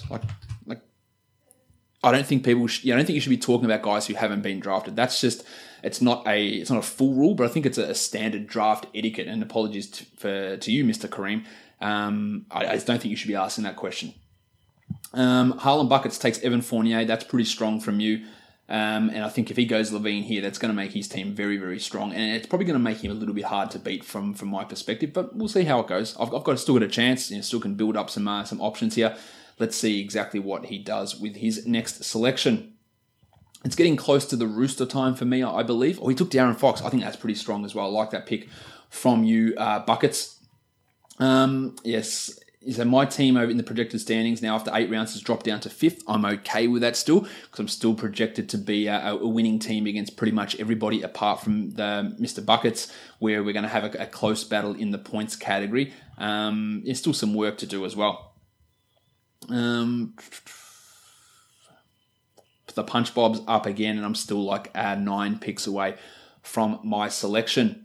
I don't think you should be talking about guys who haven't been drafted. That's just, it's not a full rule, but I think it's a standard draft etiquette. And apologies to you, Mr. Kareem. I just don't think you should be asking that question. Harlan Buckets takes Evan Fournier. That's pretty strong from you. And I think if he goes Levine here, that's going to make his team very, very strong. And it's probably going to make him a little bit hard to beat from my perspective, but we'll see how it goes. I've still got a chance. Still can build up some options here. Let's see exactly what he does with his next selection. It's getting close to the Rooster time for me, I believe. Oh, he took De'Aaron Fox. I think that's pretty strong as well. I like that pick from you, Buckets. Yes. So my team over in the projected standings now after 8 rounds has dropped down to 5th. I'm okay with that still because I'm still projected to be a winning team against pretty much everybody apart from the Mr. Buckets, where we're going to have a close battle in the points category. There's still some work to do as well. The Punch Bob's up again, and I'm still 9 picks away from my selection.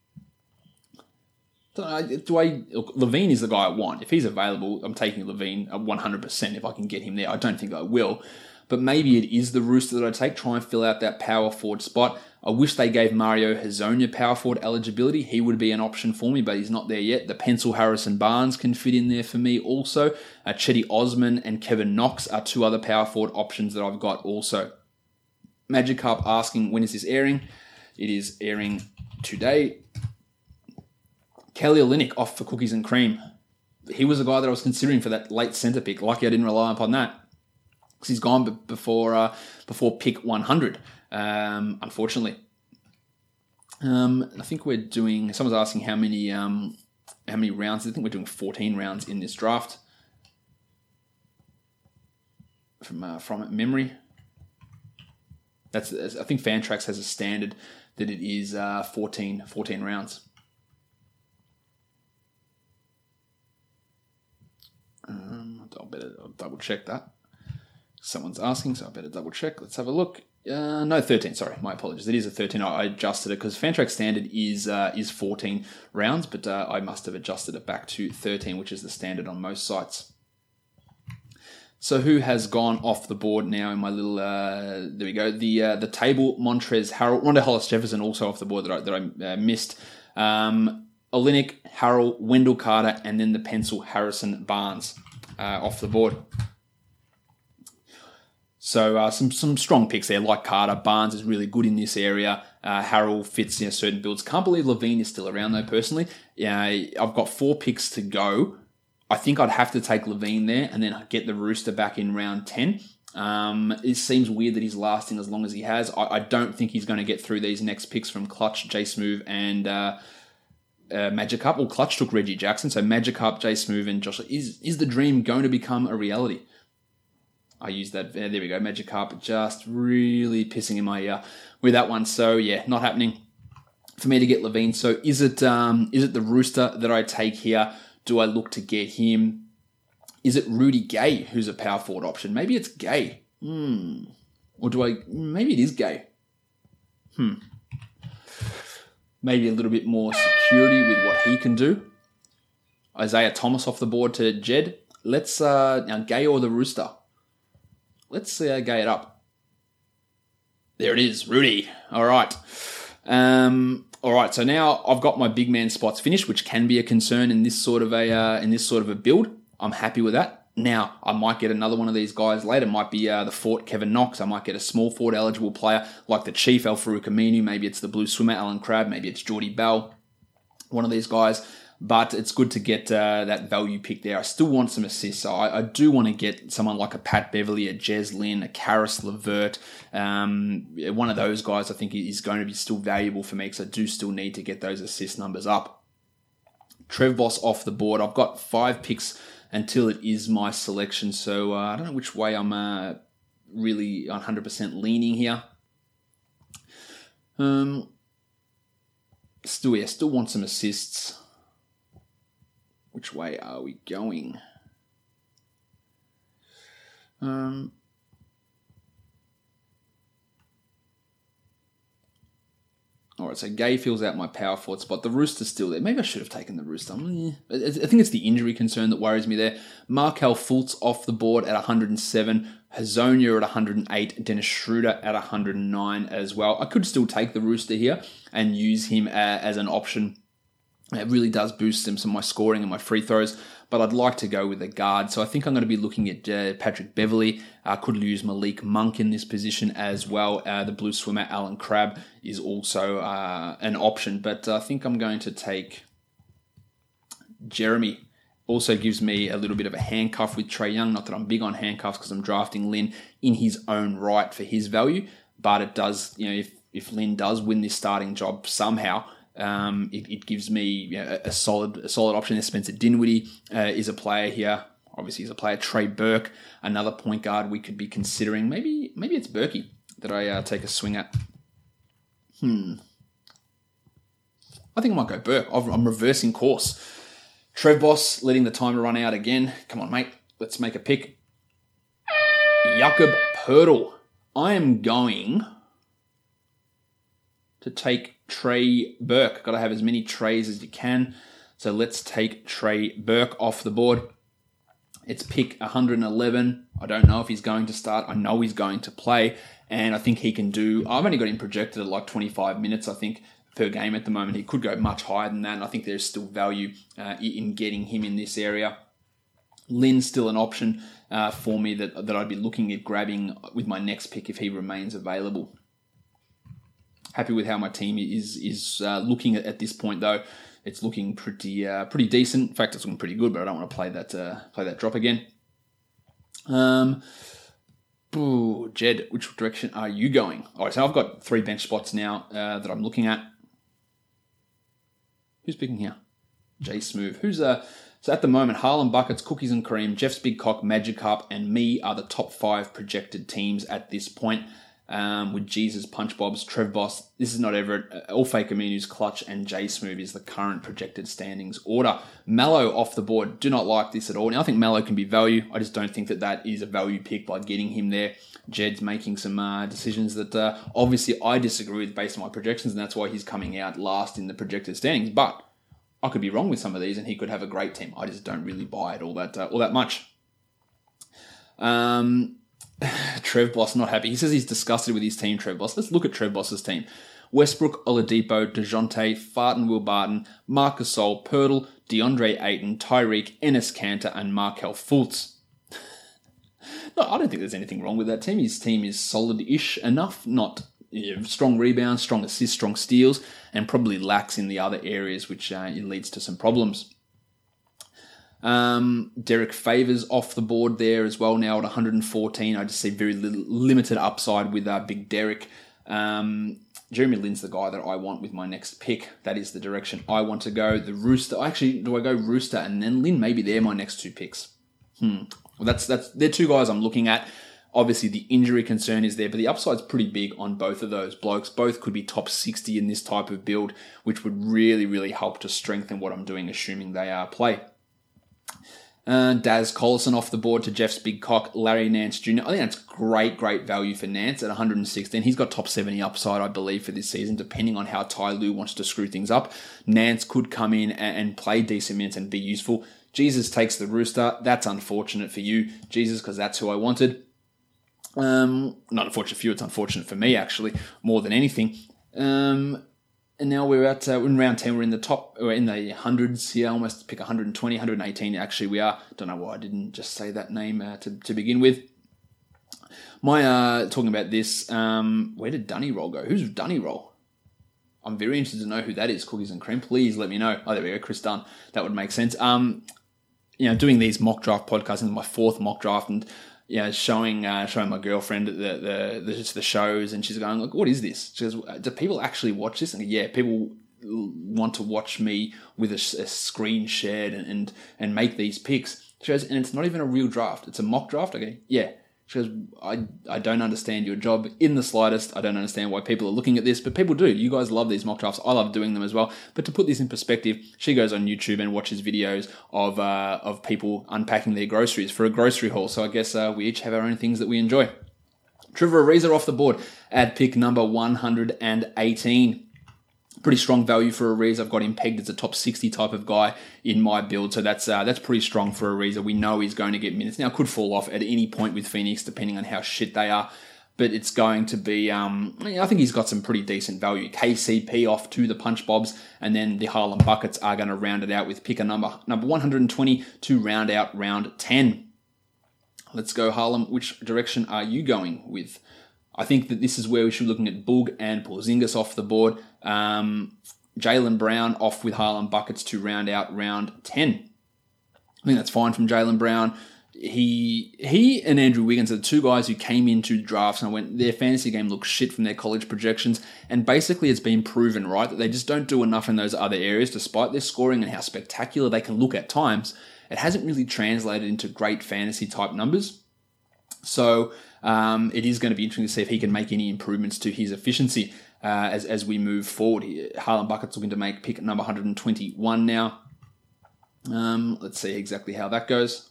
Levine is the guy I want. If he's available, I'm taking Levine 100% if I can get him there. I don't think I will, but maybe it is the Rooster that I take. Try and fill out that power forward spot. I wish they gave Mario Hezonja power forward eligibility. He would be an option for me, but he's not there yet. The Pencil Harrison Barnes can fit in there for me also. Chetty Osman and Kevin Knox are 2 other power forward options that I've got also. Magic Carp asking, when is this airing? It is airing today. Kelly Olynyk off for Cookies and Cream. He was a guy that I was considering for that late centre pick. Lucky I didn't rely upon that because he's gone before pick 100. Unfortunately, I think we're doing. Someone's asking how many rounds. I think we're doing 14 rounds in this draft from memory. I think Fantrax has a standard that it is 14 rounds. I'll double check that. Someone's asking, so I better double check. Let's have a look. No, 13. Sorry, my apologies. It is a 13. I adjusted it because Fantrax standard is 14 rounds, but I must have adjusted it back to 13, which is the standard on most sites. So who has gone off the board now in my little, there we go, the table, Montrez Harrell, Ronda Hollis Jefferson also off the board that I missed. Olynyk, Harrell, Wendell Carter, and then the pencil Harrison Barnes off the board. So some strong picks there, like Carter. Barnes is really good in this area. Harrell fits in certain builds. Can't believe Levine is still around though, personally. I've got 4 picks to go. I think I'd have to take Levine there and then get the Rooster back in round 10. It seems weird that he's lasting as long as he has. I don't think he's going to get through these next picks from Clutch, J Smooth, and Magikarp. Well, Clutch took Reggie Jackson, so Magikarp, J Smooth, and Josh. Is the dream going to become a reality? I used that. There we go. Magikarp just really pissing in my ear with that one. So yeah, not happening for me to get Levine. So is it the Rooster that I take here? Do I look to get him? Is it Rudy Gay who's a power forward option? Maybe it's Gay. Or maybe it is Gay. Maybe a little bit more security with what he can do. Isaiah Thomas off the board to Jed. Let's, now Gay or the Rooster? Let's gay it up. There it is, Rudy. All right. All right. So now I've got my big man spots finished, which can be a concern in this sort of a build. I'm happy with that. Now I might get another one of these guys later. Might be the Fort Kevin Knox. I might get a small forward eligible player like the Chief Al-Farouq Aminu. Maybe it's the Blue Swimmer Alan Crabb. Maybe it's Geordie Bell. One of these guys. But it's good to get that value pick there. I still want some assists. So I do want to get someone like a Pat Beverly, a Jez Lynn, a Karis LeVert. One of those guys I think is going to be still valuable for me because I do still need to get those assist numbers up. Trev Boss off the board. I've got 5 picks until it is my selection. So I don't know which way I'm really 100% leaning here. Still want some assists. Which way are we going? All right, so Gay fills out my power forward spot. The Rooster's still there. Maybe I should have taken the Rooster. I think it's the injury concern that worries me there. Markel Fultz off the board at 107. Hazonia at 108. Dennis Schroeder at 109 as well. I could still take the Rooster here and use him as an option. It really does boost some of my scoring and my free throws, but I'd like to go with a guard. So I think I'm going to be looking at Patrick Beverly. I could use Malik Monk in this position as well. The Blue Swimmer, Alan Crabb, is also an option, but I think I'm going to take Jeremy. Also gives me a little bit of a handcuff with Trae Young. Not that I'm big on handcuffs because I'm drafting Lin in his own right for his value, but it does, if Lin does win this starting job somehow, it gives me a solid option. Spencer Dinwiddie is a player here. Obviously, he's a player. Trey Burke, another point guard we could be considering. Maybe it's Berkey that I take a swing at. I think I might go Burke. I'm reversing course. Trev Boss letting the timer run out again. Come on, mate. Let's make a pick. Jakob Poeltl. I am going to take Trey Burke. Got to have as many Treys as you can. So let's take Trey Burke off the board. It's pick 111. I don't know if he's going to start. I know he's going to play. And I think he can do... I've only got him projected at like 25 minutes, I think, per game at the moment. He could go much higher than that. And I think there's still value in getting him in this area. Lin's still an option for me that I'd be looking at grabbing with my next pick if he remains available. Happy with how my team is looking at this point, though. It's looking pretty decent. In fact, it's looking pretty good, but I don't want to play that drop again. Jed, which direction are you going? All right, so I've got 3 bench spots now that I'm looking at. Who's picking here? J Smooth. So at the moment, Harlem Buckets, Cookies and Cream, Jeff's Big Cock, Magikarp, and me are the top 5 projected teams at this point. With Jesus, Punch Bobs, Trev Boss. This is not Everett. All Fake Aminu's, Clutch, and J Smooth is the current projected standings order. Mallow off the board. Do not like this at all. Now, I think Mallow can be value. I just don't think that is a value pick by getting him there. Jed's making some decisions that obviously I disagree with based on my projections, and that's why he's coming out last in the projected standings. But I could be wrong with some of these, and he could have a great team. I just don't really buy it all that much. Trev Boss not happy. He says he's disgusted with his team, Trev Boss. Let's look at Trev Boss's team. Westbrook, Oladipo, DeJounte, Farton Will Barton, Marc Gasol, Pirtle, DeAndre Ayton, Tyreek, Enes Kanter, and Markelle Fultz. No, I don't think there's anything wrong with that team. His team is solid-ish enough, not strong rebounds, strong assists, strong steals, and probably lacks in the other areas, which it leads to some problems. Derek Favors off the board there as well now at 114. I just see very limited upside with Big Derek. Jeremy Lin's the guy that I want with my next pick. That is the direction I want to go. The Rooster. Actually, do I go Rooster and then Lin? Maybe they're my next two picks. Well, they're two guys I'm looking at. Obviously, the injury concern is there, but the upside's pretty big on both of those blokes. Both could be top 60 in this type of build, which would really, really help to strengthen what I'm doing, assuming they play. Daz Collison off the board to Jeff's big cock, Larry Nance Jr. I think that's great value for Nance at 116. He's got top 70 upside, I believe, for this season, depending on how Ty Lue wants to screw things up. Nance could come in and play decent minutes and be useful. Jesus takes the Rooster. That's unfortunate for you, Jesus, because that's who I wanted. Not unfortunate for you, it's unfortunate for me, actually, more than anything. And now we're in round 10, we're in the hundreds here, almost pick 120, 118 actually we are. Don't know why I didn't just say that name to begin with. Talking about this, where did Dunny Roll go? Who's Dunny Roll? I'm very interested to know who that is, Cookies and Cream. Please let me know. Oh, there we go, Chris Dunn. That would make sense. Doing these mock draft podcasts, this is my fourth mock draft, and showing my girlfriend the shows, and she's going, "Look, what is this?" She goes, "Do people actually watch this?" And I go, yeah, people want to watch me with a screen shared and make these picks. She goes, "And it's not even a real draft; it's a mock draft." I go, "Yeah." She goes, I don't understand your job in the slightest. I don't understand why people are looking at this, but people do. You guys love these mock drafts. I love doing them as well. But to put this in perspective, she goes on YouTube and watches videos of people unpacking their groceries for a grocery haul. So I guess we each have our own things that we enjoy. Trevor Ariza off the board at pick number 118. Pretty strong value for Ariza. I've got him pegged as a top 60 type of guy in my build, so that's pretty strong for Ariza. We know he's going to get minutes. Now, could fall off at any point with Phoenix, depending on how shit they are, but it's going to be, I think he's got some pretty decent value. KCP off to the Punch Bobs, and then the Harlem Buckets are going to round it out with pick a number 120 to round out round 10. Let's go, Harlem. Which direction are you going with? I think that this is where we should be looking at Boog and Porzingis off the board. Jaylen Brown off with Harlem Buckets to round out round 10. I think that's fine from Jaylen Brown. He and Andrew Wiggins are the two guys who came into drafts and I went, their fantasy game looks shit from their college projections. And basically it's been proven, right, that they just don't do enough in those other areas despite their scoring and how spectacular they can look at times. It hasn't really translated into great fantasy type numbers. So it is going to be interesting to see if he can make any improvements to his efficiency as we move forward. Harlem Buckets looking to make pick number 121 now. Let's see exactly how that goes.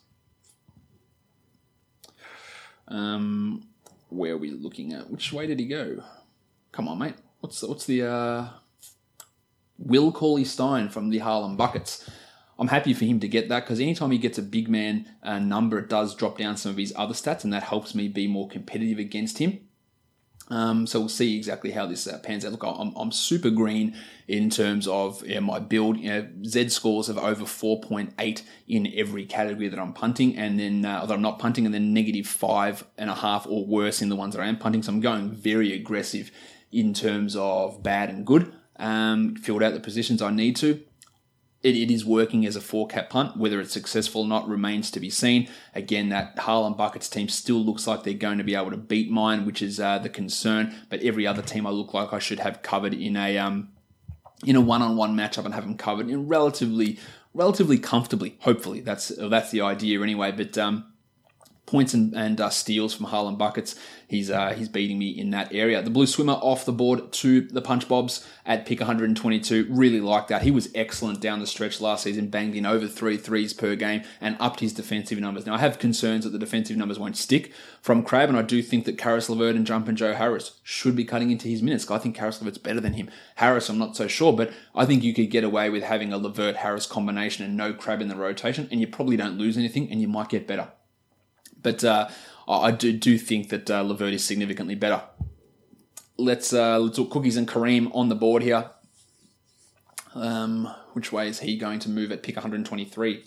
Where are we looking at? Which way did he go? Come on, mate. What's the Will Cauley-Stein from the Harlem Buckets? I'm happy for him to get that because anytime he gets a big man number, it does drop down some of his other stats, and that helps me be more competitive against him. So we'll see exactly how this pans out. Look, I'm super green in terms of my build. Z scores of over 4.8 in every category that I'm punting, and then that I'm not punting, and then negative 5.5 or worse in the ones that I am punting. So I'm going very aggressive in terms of bad and good. Filled out the positions I need to. It is working as a 4-cap punt. Whether it's successful or not remains to be seen. Again, that Harlem Buckets team still looks like they're going to be able to beat mine, which is the concern. But every other team I look like I should have covered in a one-on-one matchup and have them covered in relatively comfortably. Hopefully, that's the idea anyway. But points and steals from Harlem Buckets, he's beating me in that area. The Blue Swimmer off the board to the Punch Bobs at pick 122. Really like that. He was excellent down the stretch last season, banged in over 3 threes per game and upped his defensive numbers. Now, I have concerns that the defensive numbers won't stick from Crabbe, and I do think that Karis LeVert and Jumpin' Joe Harris should be cutting into his minutes. I think Karis LeVert's better than him. Harris, I'm not so sure, but I think you could get away with having a LeVert-Harris combination and no Crabbe in the rotation, and you probably don't lose anything, and you might get better. But I do think that Levert is significantly better. Let's look Cookies and Kareem on the board here. Which way is he going to move at pick 123?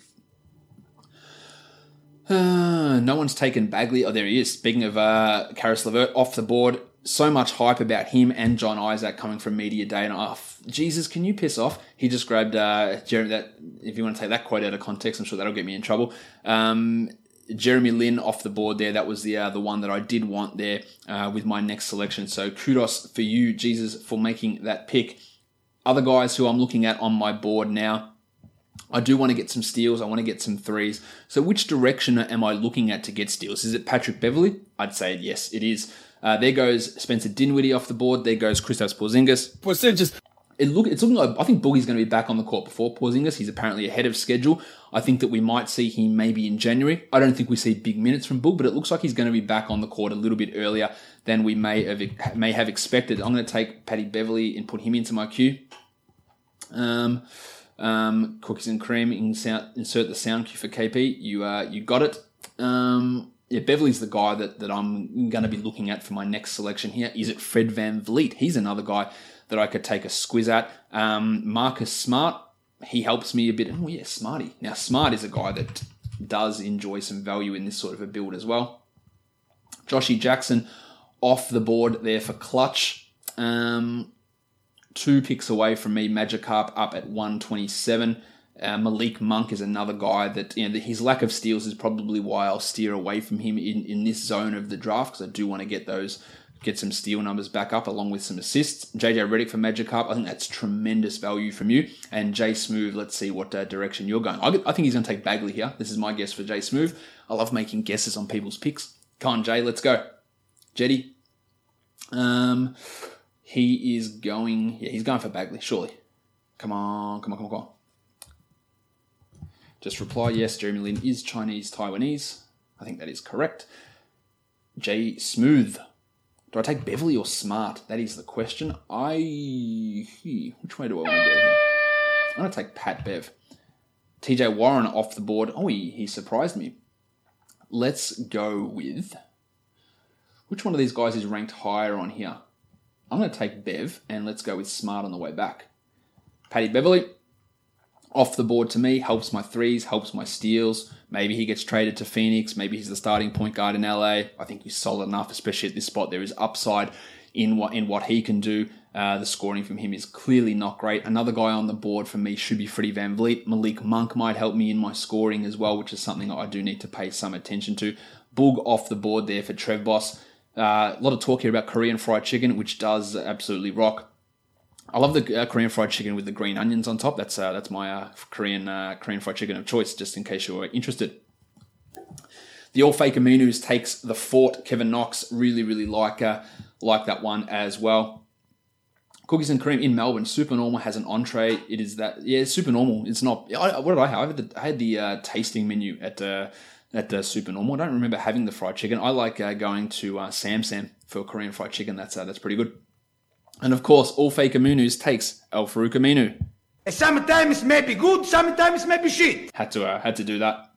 No one's taken Bagley. Oh, there he is. Speaking of Karis LeVert, off the board. So much hype about him and John Isaac coming from Media Day. And Jesus, can you piss off? He just grabbed Jeremy. That if you want to take that quote out of context, I'm sure that'll get me in trouble. Jeremy Lin off the board there. That was the one that I did want there with my next selection. So kudos for you, Jesus, for making that pick. Other guys who I'm looking at on my board now. I do want to get some steals. I want to get some threes. So which direction am I looking at to get steals? Is it Patrick Beverley? I'd say yes, it is. There goes Spencer Dinwiddie off the board. There goes Kristaps Porzingis. It's looking like I think Boogie's going to be back on the court before Porzingis. He's apparently ahead of schedule. I think that we might see him maybe in January. I don't think we see big minutes from Boog, but it looks like he's going to be back on the court a little bit earlier than we may have expected. I'm going to take Paddy Beverley and put him into my queue. Cookies and Cream, insert the sound cue for KP. You got it. Beverly's the guy that I'm going to be looking at for my next selection here. Is it Fred VanVleet? He's another guy that I could take a squiz at. Marcus Smart, he helps me a bit. Oh yeah, Smarty. Now Smart is a guy that does enjoy some value in this sort of a build as well. Joshy Jackson off the board there for clutch. 2 picks away from me. Magikarp up at 127. Malik Monk is another guy that, his lack of steals is probably why I'll steer away from him in this zone of the draft, because I do want to get some steal numbers back up along with some assists. JJ Redick for Magikarp, I think that's tremendous value from you. And Jay Smooth, let's see what direction you're going. I think he's going to take Bagley here. This is my guess for Jay Smooth. I love making guesses on people's picks. Come on, Jay, let's go. Jetty. He is going... Yeah, he's going for Bagley, surely. Come on. Just reply, yes, Jeremy Lin is Chinese, Taiwanese. I think that is correct. Jay Smooth. Do I take Beverly or Smart? That is the question. Which way do I want to go here? I'm going to take Pat Bev. TJ Warren off the board. Oh, he surprised me. Let's go with... Which one of these guys is ranked higher on here? I'm going to take Bev, and let's go with Smart on the way back. Paddy Beverly, off the board to me, helps my threes, helps my steals. Maybe he gets traded to Phoenix. Maybe he's the starting point guard in LA. I think he's solid enough, especially at this spot. There is upside in what he can do. The scoring from him is clearly not great. Another guy on the board for me should be Freddie VanVleet. Malik Monk might help me in my scoring as well, which is something I do need to pay some attention to. Boog off the board there for Trev Boss. A lot of talk here about Korean fried chicken, which does absolutely rock. I love the Korean fried chicken with the green onions on top. That's my Korean fried chicken of choice, just in case you're interested. The All Fake Aminus takes the fort. Kevin Knox, really like that one as well. Cookies and Cream in Melbourne. Supernormal has an entree. It is that, yeah, Supernormal. It's not. What did I have? I had the tasting menu at Supernormal. I don't remember having the fried chicken. I like going to Sam for Korean fried chicken. That's pretty good. And of course, All Fake Aminus takes Al Farouk Aminu. Sometimes may be good, sometimes may be shit. Had to do that.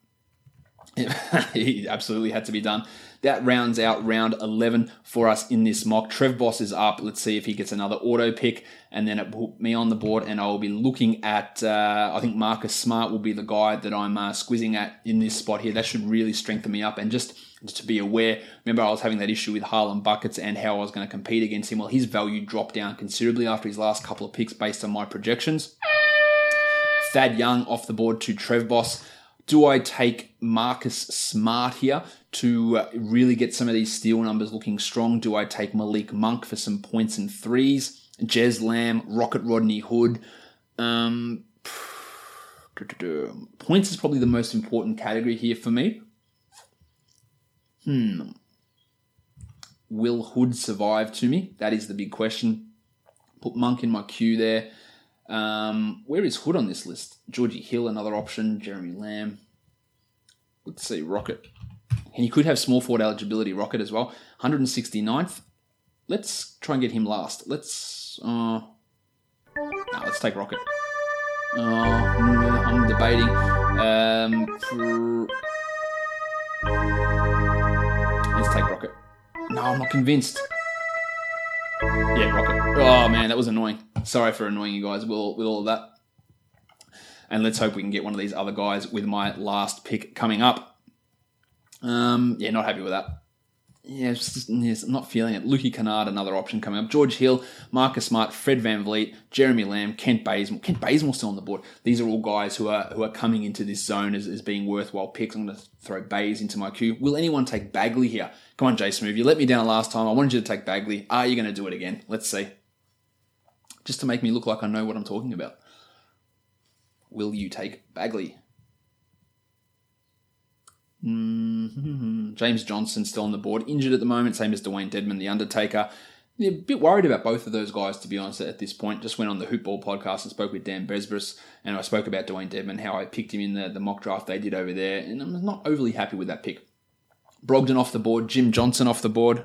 He absolutely had to be done. That rounds out round 11 for us in this mock. Trev Boss is up. Let's see if he gets another auto pick, and then it put me on the board, and I will be looking at, I think Marcus Smart will be the guy that I'm squizzing at in this spot here. That should really strengthen me up. And just to be aware, remember I was having that issue with Harlem Buckets and how I was going to compete against him. Well, his value dropped down considerably after his last couple of picks based on my projections. Thad Young off the board to Trev Boss. Do I take Marcus Smart here to really get some of these steal numbers looking strong? Do I take Malik Monk for some points and threes? Jez Lamb, Rocket Rodney Hood. Points is probably the most important category here for me. Will Hood survive to me? That is the big question. Put Monk in my queue there. Where is Hood on this list? Georgie Hill, another option. Jeremy Lamb. Let's see, Rocket. And you could have small forward eligibility, Rocket as well. 169th. Let's try and get him last. Let's take Rocket. I'm debating. take Rocket. No, I'm not convinced. Yeah, Rocket. Oh, man, that was annoying. Sorry for annoying you guys with all of that. And let's hope we can get one of these other guys with my last pick coming up. Yeah, not happy with that. Yeah, I'm not feeling it. Lukey Kennard, another option coming up. George Hill, Marcus Smart, Fred Van Vliet, Jeremy Lamb, Kent Bazemore. Kent Bazemore still on the board. These are all guys who are coming into this zone as being worthwhile picks. I'm going to throw Bays into my queue. Will anyone take Bagley here? Come on, Jay Smooth. You let me down last time. I wanted you to take Bagley. Are you going to do it again? Let's see. Just to make me look like I know what I'm talking about. Will you take Bagley? James Johnson still on the board, injured at the moment, same as Dwayne Dedman, the Undertaker. Yeah, a bit worried about both of those guys, to be honest, at this point. Just went on the Hoopball podcast and spoke with Dan Besbris, and I spoke about Dwayne Dedman, how I picked him in the mock draft they did over there, and I'm not overly happy with that pick. Brogdon off the board, Jim Johnson off the board.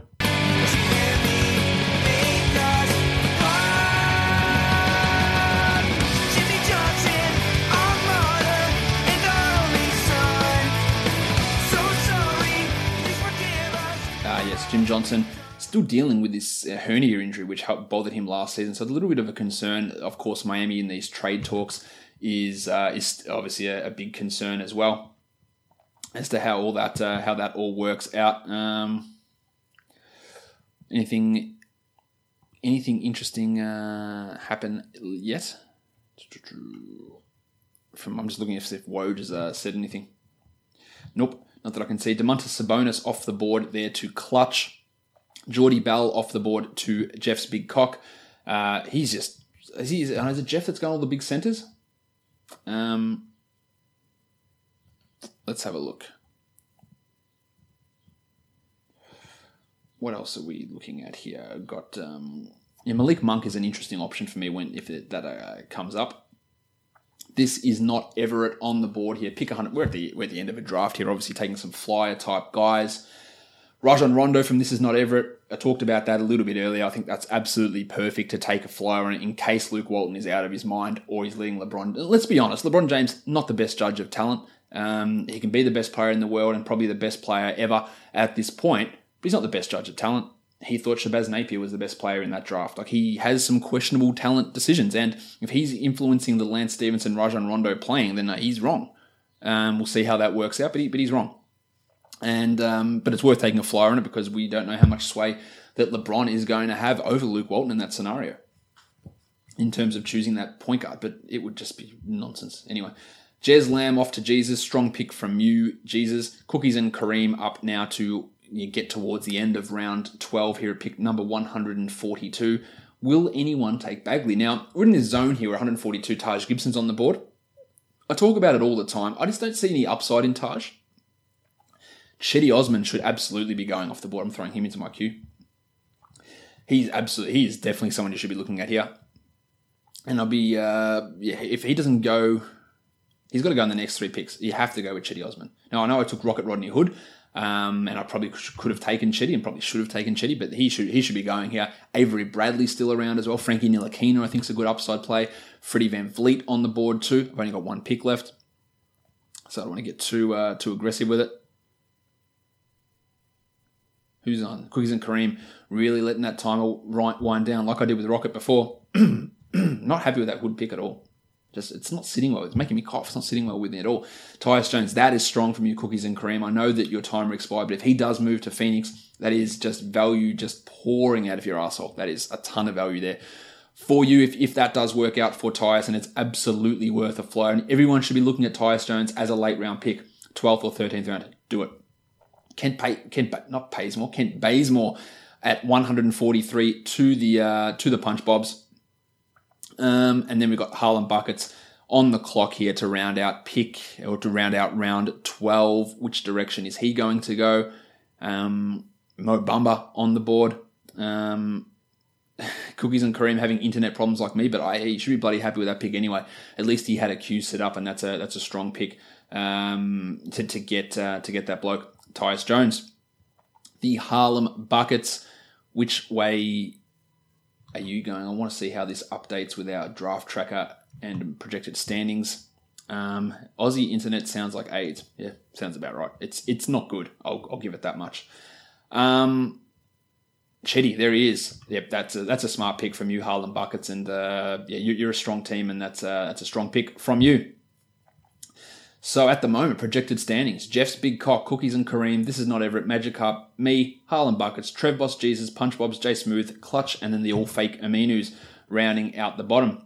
Jim Johnson still dealing with this hernia injury, which bothered him last season. So a little bit of a concern. Of course, Miami in these trade talks is obviously a big concern as well as to how that all works out. Anything interesting happen yet? I'm just looking if Woj has said anything. Nope. Not that I can see. Domantas Sabonis off the board there to Clutch. Jordy Bell off the board to Jeff's big cock. Is it Jeff that's got all the big centers? Let's have a look. What else are we looking at here? I've got Malik Monk is an interesting option for me if that comes up. This is not Everett on the board here. Pick 100. We're at the end of a draft here, obviously taking some flyer type guys. Rajon Rondo from This Is Not Everett. I talked about that a little bit earlier. I think that's absolutely perfect to take a flyer on it in case Luke Walton is out of his mind or he's leading LeBron. Let's be honest, LeBron James, not the best judge of talent. He can be the best player in the world and probably the best player ever at this point, but he's not the best judge of talent. He thought Shabazz Napier was the best player in that draft. Like, he has some questionable talent decisions, and if he's influencing the Lance Stevenson, Rajon Rondo playing, then he's wrong. We'll see how that works out, but he's wrong. And but it's worth taking a flyer on it because we don't know how much sway that LeBron is going to have over Luke Walton in that scenario in terms of choosing that point guard, but it would just be nonsense. Anyway, Jez Lamb off to Jesus. Strong pick from you, Jesus. Cookies and Kareem up now to get towards the end of round 12 here at pick number 142. Will anyone take Bagley? Now, we're in this zone here where 142 Taj Gibson's on the board. I talk about it all the time. I just don't see any upside in Taj. Chetty Osman should absolutely be going off the board. I'm throwing him into my queue. He is definitely someone you should be looking at here. And I'll be, if he doesn't go, he's got to go in the next 3 picks. You have to go with Chetty Osman. Now, I know I took Rocket Rodney Hood, and I probably could have taken Chetty and probably should have taken Chetty, but he should be going here. Avery Bradley's still around as well. Frankie Ntilikina, I think, is a good upside play. Freddie Van Vliet on the board too. I've only got 1 pick left, so I don't want to get too aggressive with it. Who's on? Cookies and Kareem really letting that timer wind down like I did with Rocket before. Not happy with that Hood pick at all. It's not sitting well. It's making me cough. It's not sitting well with me at all. Tyus Jones, that is strong from you, Cookies and Kareem. I know that your timer expired, but if he does move to Phoenix, that is just value just pouring out of your arsehole. That is a ton of value there for you if that does work out for Tyus, and it's absolutely worth a flow. And everyone should be looking at Tyus Jones as a late round pick, 12th or 13th round. Do it. Kent Bazemore at 143 to the Punch Bobs. And then we've got Harlem Buckets on the clock here to round out round 12. Which direction is he going to go? Mo Bamba on the board. Cookies and Kareem having internet problems like me, but he should be bloody happy with that pick anyway. At least he had a queue set up, and that's a strong pick to get that bloke. Tyus Jones. The Harlem Buckets. Which way are you going? I want to see how this updates with our draft tracker and projected standings. Aussie internet sounds like AIDS. Yeah, sounds about right. It's not good. I'll give it that much. Chetty, there he is. Yep, that's a smart pick from you, Harlan Buckets, and you're a strong team, and that's a strong pick from you. So at the moment, projected standings: Jeff's Big Cock, Cookies and Kareem. This is Not Everett, Magic Cup, me, Harlan Buckets, Trev Boss, Jesus, Punch Bobs, J Smooth, Clutch, and then the all fake Aminus rounding out the bottom.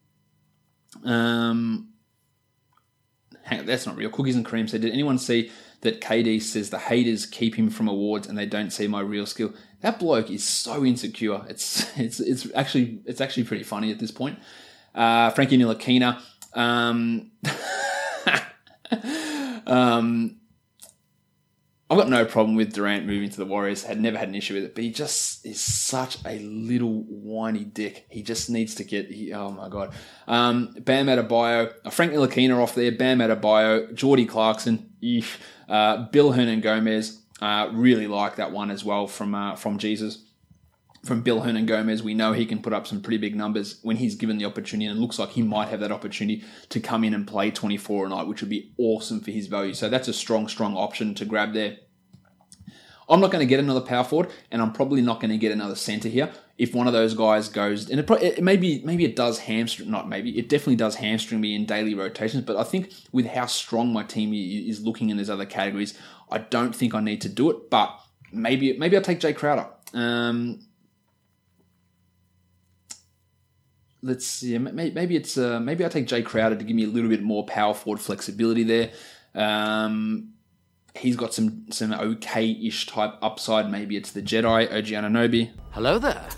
Hang on, that's not real. Cookies and Kareem said, did anyone see that KD says the haters keep him from awards and they don't see my real skill? That bloke is so insecure. It's actually pretty funny at this point. Frankie Ntilikina. I've got no problem with Durant moving to the Warriors. Had never had an issue with it, but he just is such a little whiny dick. He just needs to get. Oh my god. Bam Adebayo, Frank Ntilikina off there. Bam Adebayo, Jordy Clarkson, Bill Hernan-Gomez. Really like that one as well from Jesus. From Bill Hernan-Gomez, we know he can put up some pretty big numbers when he's given the opportunity, and it looks like he might have that opportunity to come in and play 24 a night, which would be awesome for his value. So that's a strong option to grab there. I'm not going to get another power forward, and I'm probably not going to get another center here. If one of those guys goes, and maybe it does hamstring, not maybe, it definitely does hamstring me in daily rotations, but I think with how strong my team is looking in those other categories, I don't think I need to do it, but maybe I'll take Jay Crowder. Let's see. Maybe I take Jay Crowder to give me a little bit more power forward flexibility there. He's got some okay-ish type upside. Maybe it's the Jedi, OG Anunoby. Hello there.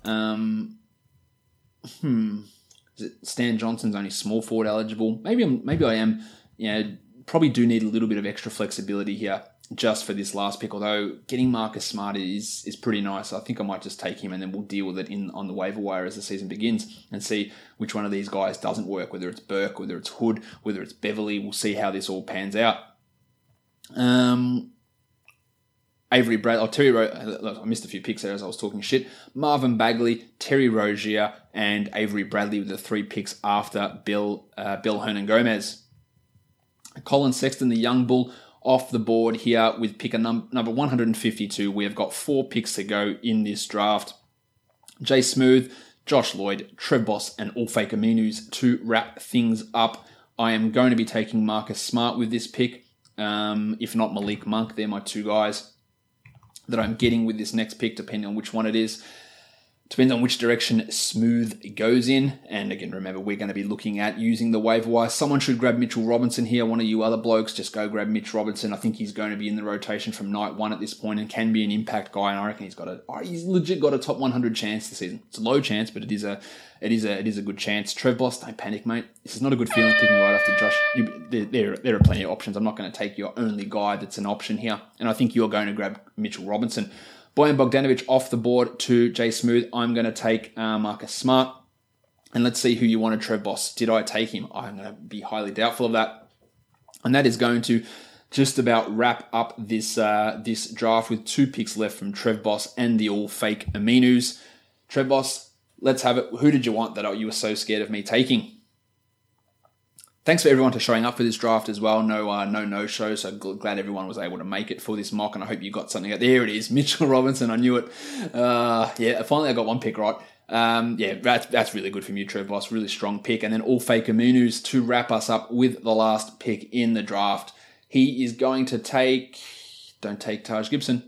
Is it Stan Johnson's only small forward eligible? Maybe I am. Probably do need a little bit of extra flexibility here just for this last pick. Although getting Marcus Smart is pretty nice. I think I might just take him, and then we'll deal with it on the waiver wire as the season begins and see which one of these guys doesn't work. Whether it's Burke, whether it's Hood, whether it's Beverly. We'll see how this all pans out. Avery Bradley, Terry Look, I missed a few picks there as I was talking shit. Marvin Bagley, Terry Rozier, and Avery Bradley with the 3 picks after Bill Hernan-Gomez. Colin Sexton, the young bull, off the board here with pick number 152. We have got 4 picks to go in this draft. Jay Smooth, Josh Lloyd, Trev Boss, and all fake Aminus to wrap things up. I am going to be taking Marcus Smart with this pick. If not Malik Monk, they're my 2 guys that I'm getting with this next pick, depending on which one it is. Depends on which direction Smooth goes in. And again, remember, we're going to be looking at using the waiver wire. Someone should grab Mitchell Robinson here. One of you other blokes, just go grab Mitch Robinson. I think he's going to be in the rotation from night 1 at this point and can be an impact guy. And I reckon he's legit got a top 100 chance this season. It's a low chance, but it is a good chance. Trev Boss, don't panic, mate. This is not a good feeling picking right after Josh. There are plenty of options. I'm not going to take your only guy that's an option here. And I think you're going to grab Mitchell Robinson. Bojan Bogdanovic off the board to Jay Smooth. I'm going to take Marcus Smart. And let's see who you wanted, Trev Boss. Did I take him? I'm going to be highly doubtful of that. And that is going to just about wrap up this draft with 2 picks left from Trev Boss and the all fake Aminus. Trev Boss, let's have it. Who did you want that you were so scared of me taking? Thanks for everyone for showing up for this draft as well. No show, so glad everyone was able to make it for this mock, and I hope you got something out. There it is, Mitchell Robinson. I knew it. Finally I got 1 pick right. That's really good from you, Trev Boss. Really strong pick. And then all fake Aminus to wrap us up with the last pick in the draft. He is going to take... Don't take Taj Gibson.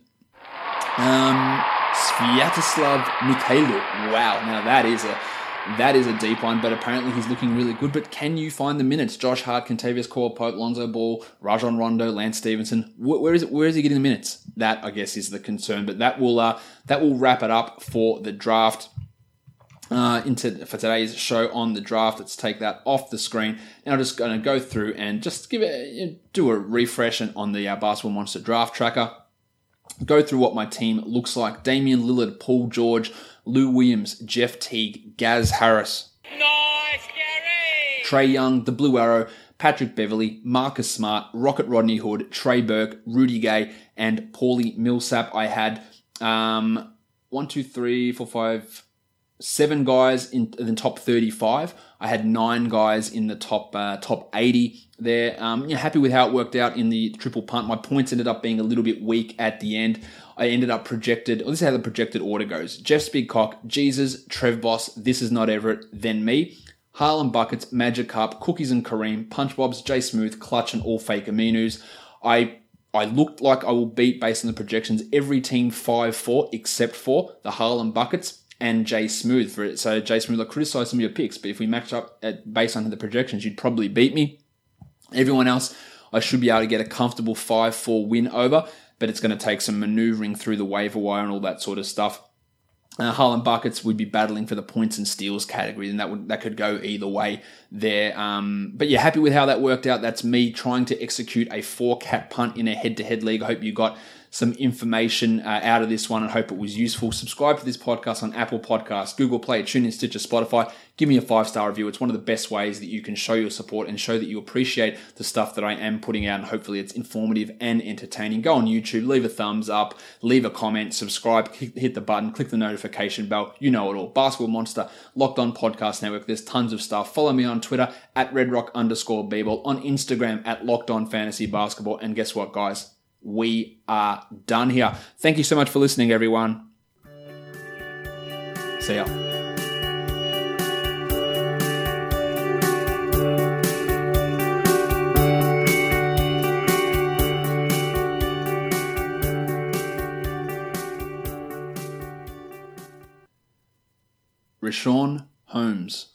Sviatoslav Mikhailov. Wow, now that is a deep one, but apparently he's looking really good. But can you find the minutes? Josh Hart, Kentavious Caldwell-Pope, Lonzo Ball, Rajon Rondo, Lance Stevenson. Where is he getting the minutes? That, I guess, is the concern. But that will wrap it up for the draft. For today's show on the draft. Let's take that off the screen. Now I'm just going to go through and just do a refresh on the Basketball Monster draft tracker. Go through what my team looks like. Damian Lillard, Paul George, Lou Williams, Jeff Teague, Gaz Harris, Nice, Gary! Trae Young, the Blue Arrow, Patrick Beverly, Marcus Smart, Rocket Rodney Hood, Trey Burke, Rudy Gay, and Paulie Millsap. I had 1, 2, 3, 4, 5, 7 guys in the top 35. I had 9 guys in the top 80 there. Happy with how it worked out in the triple punt. My points ended up being a little bit weak at the end. I ended up this is how the projected order goes. Jeff's Big Cock, Jesus, Trev Boss, This Is Not Everett, then me. Harlem Buckets, Magic Cup, Cookies and Kareem, Punch Bobs, Jay Smooth, Clutch, and All Fake Aminus. I looked like I will beat, based on the projections, every team 5-4 except for the Harlem Buckets and Jay Smooth for it. So Jay Smooth, I criticised some of your picks, but if we match up based on the projections, you'd probably beat me. Everyone else, I should be able to get a comfortable 5-4 win over, but it's going to take some manoeuvring through the waiver wire and all that sort of stuff. Harlem Buckets would be battling for the points and steals category, and that could go either way there. But yeah, happy with how that worked out. That's me trying to execute a 4-cat punt in a head-to-head league. I hope you got some information out of this one and hope it was useful. Subscribe to this podcast on Apple Podcasts, Google Play, TuneIn, Stitcher, Spotify. Give me a 5-star review. It's one of the best ways that you can show your support and show that you appreciate the stuff that I am putting out, and hopefully it's informative and entertaining. Go on YouTube, leave a thumbs up, leave a comment, subscribe, hit the button, click the notification bell. You know it all. Basketball Monster, Locked On Podcast Network. There's tons of stuff. Follow me on Twitter at redrock_bball, on Instagram at Locked On Fantasy Basketball. And guess what, guys? We are done here. Thank you so much for listening, everyone. See ya. Richaun Holmes.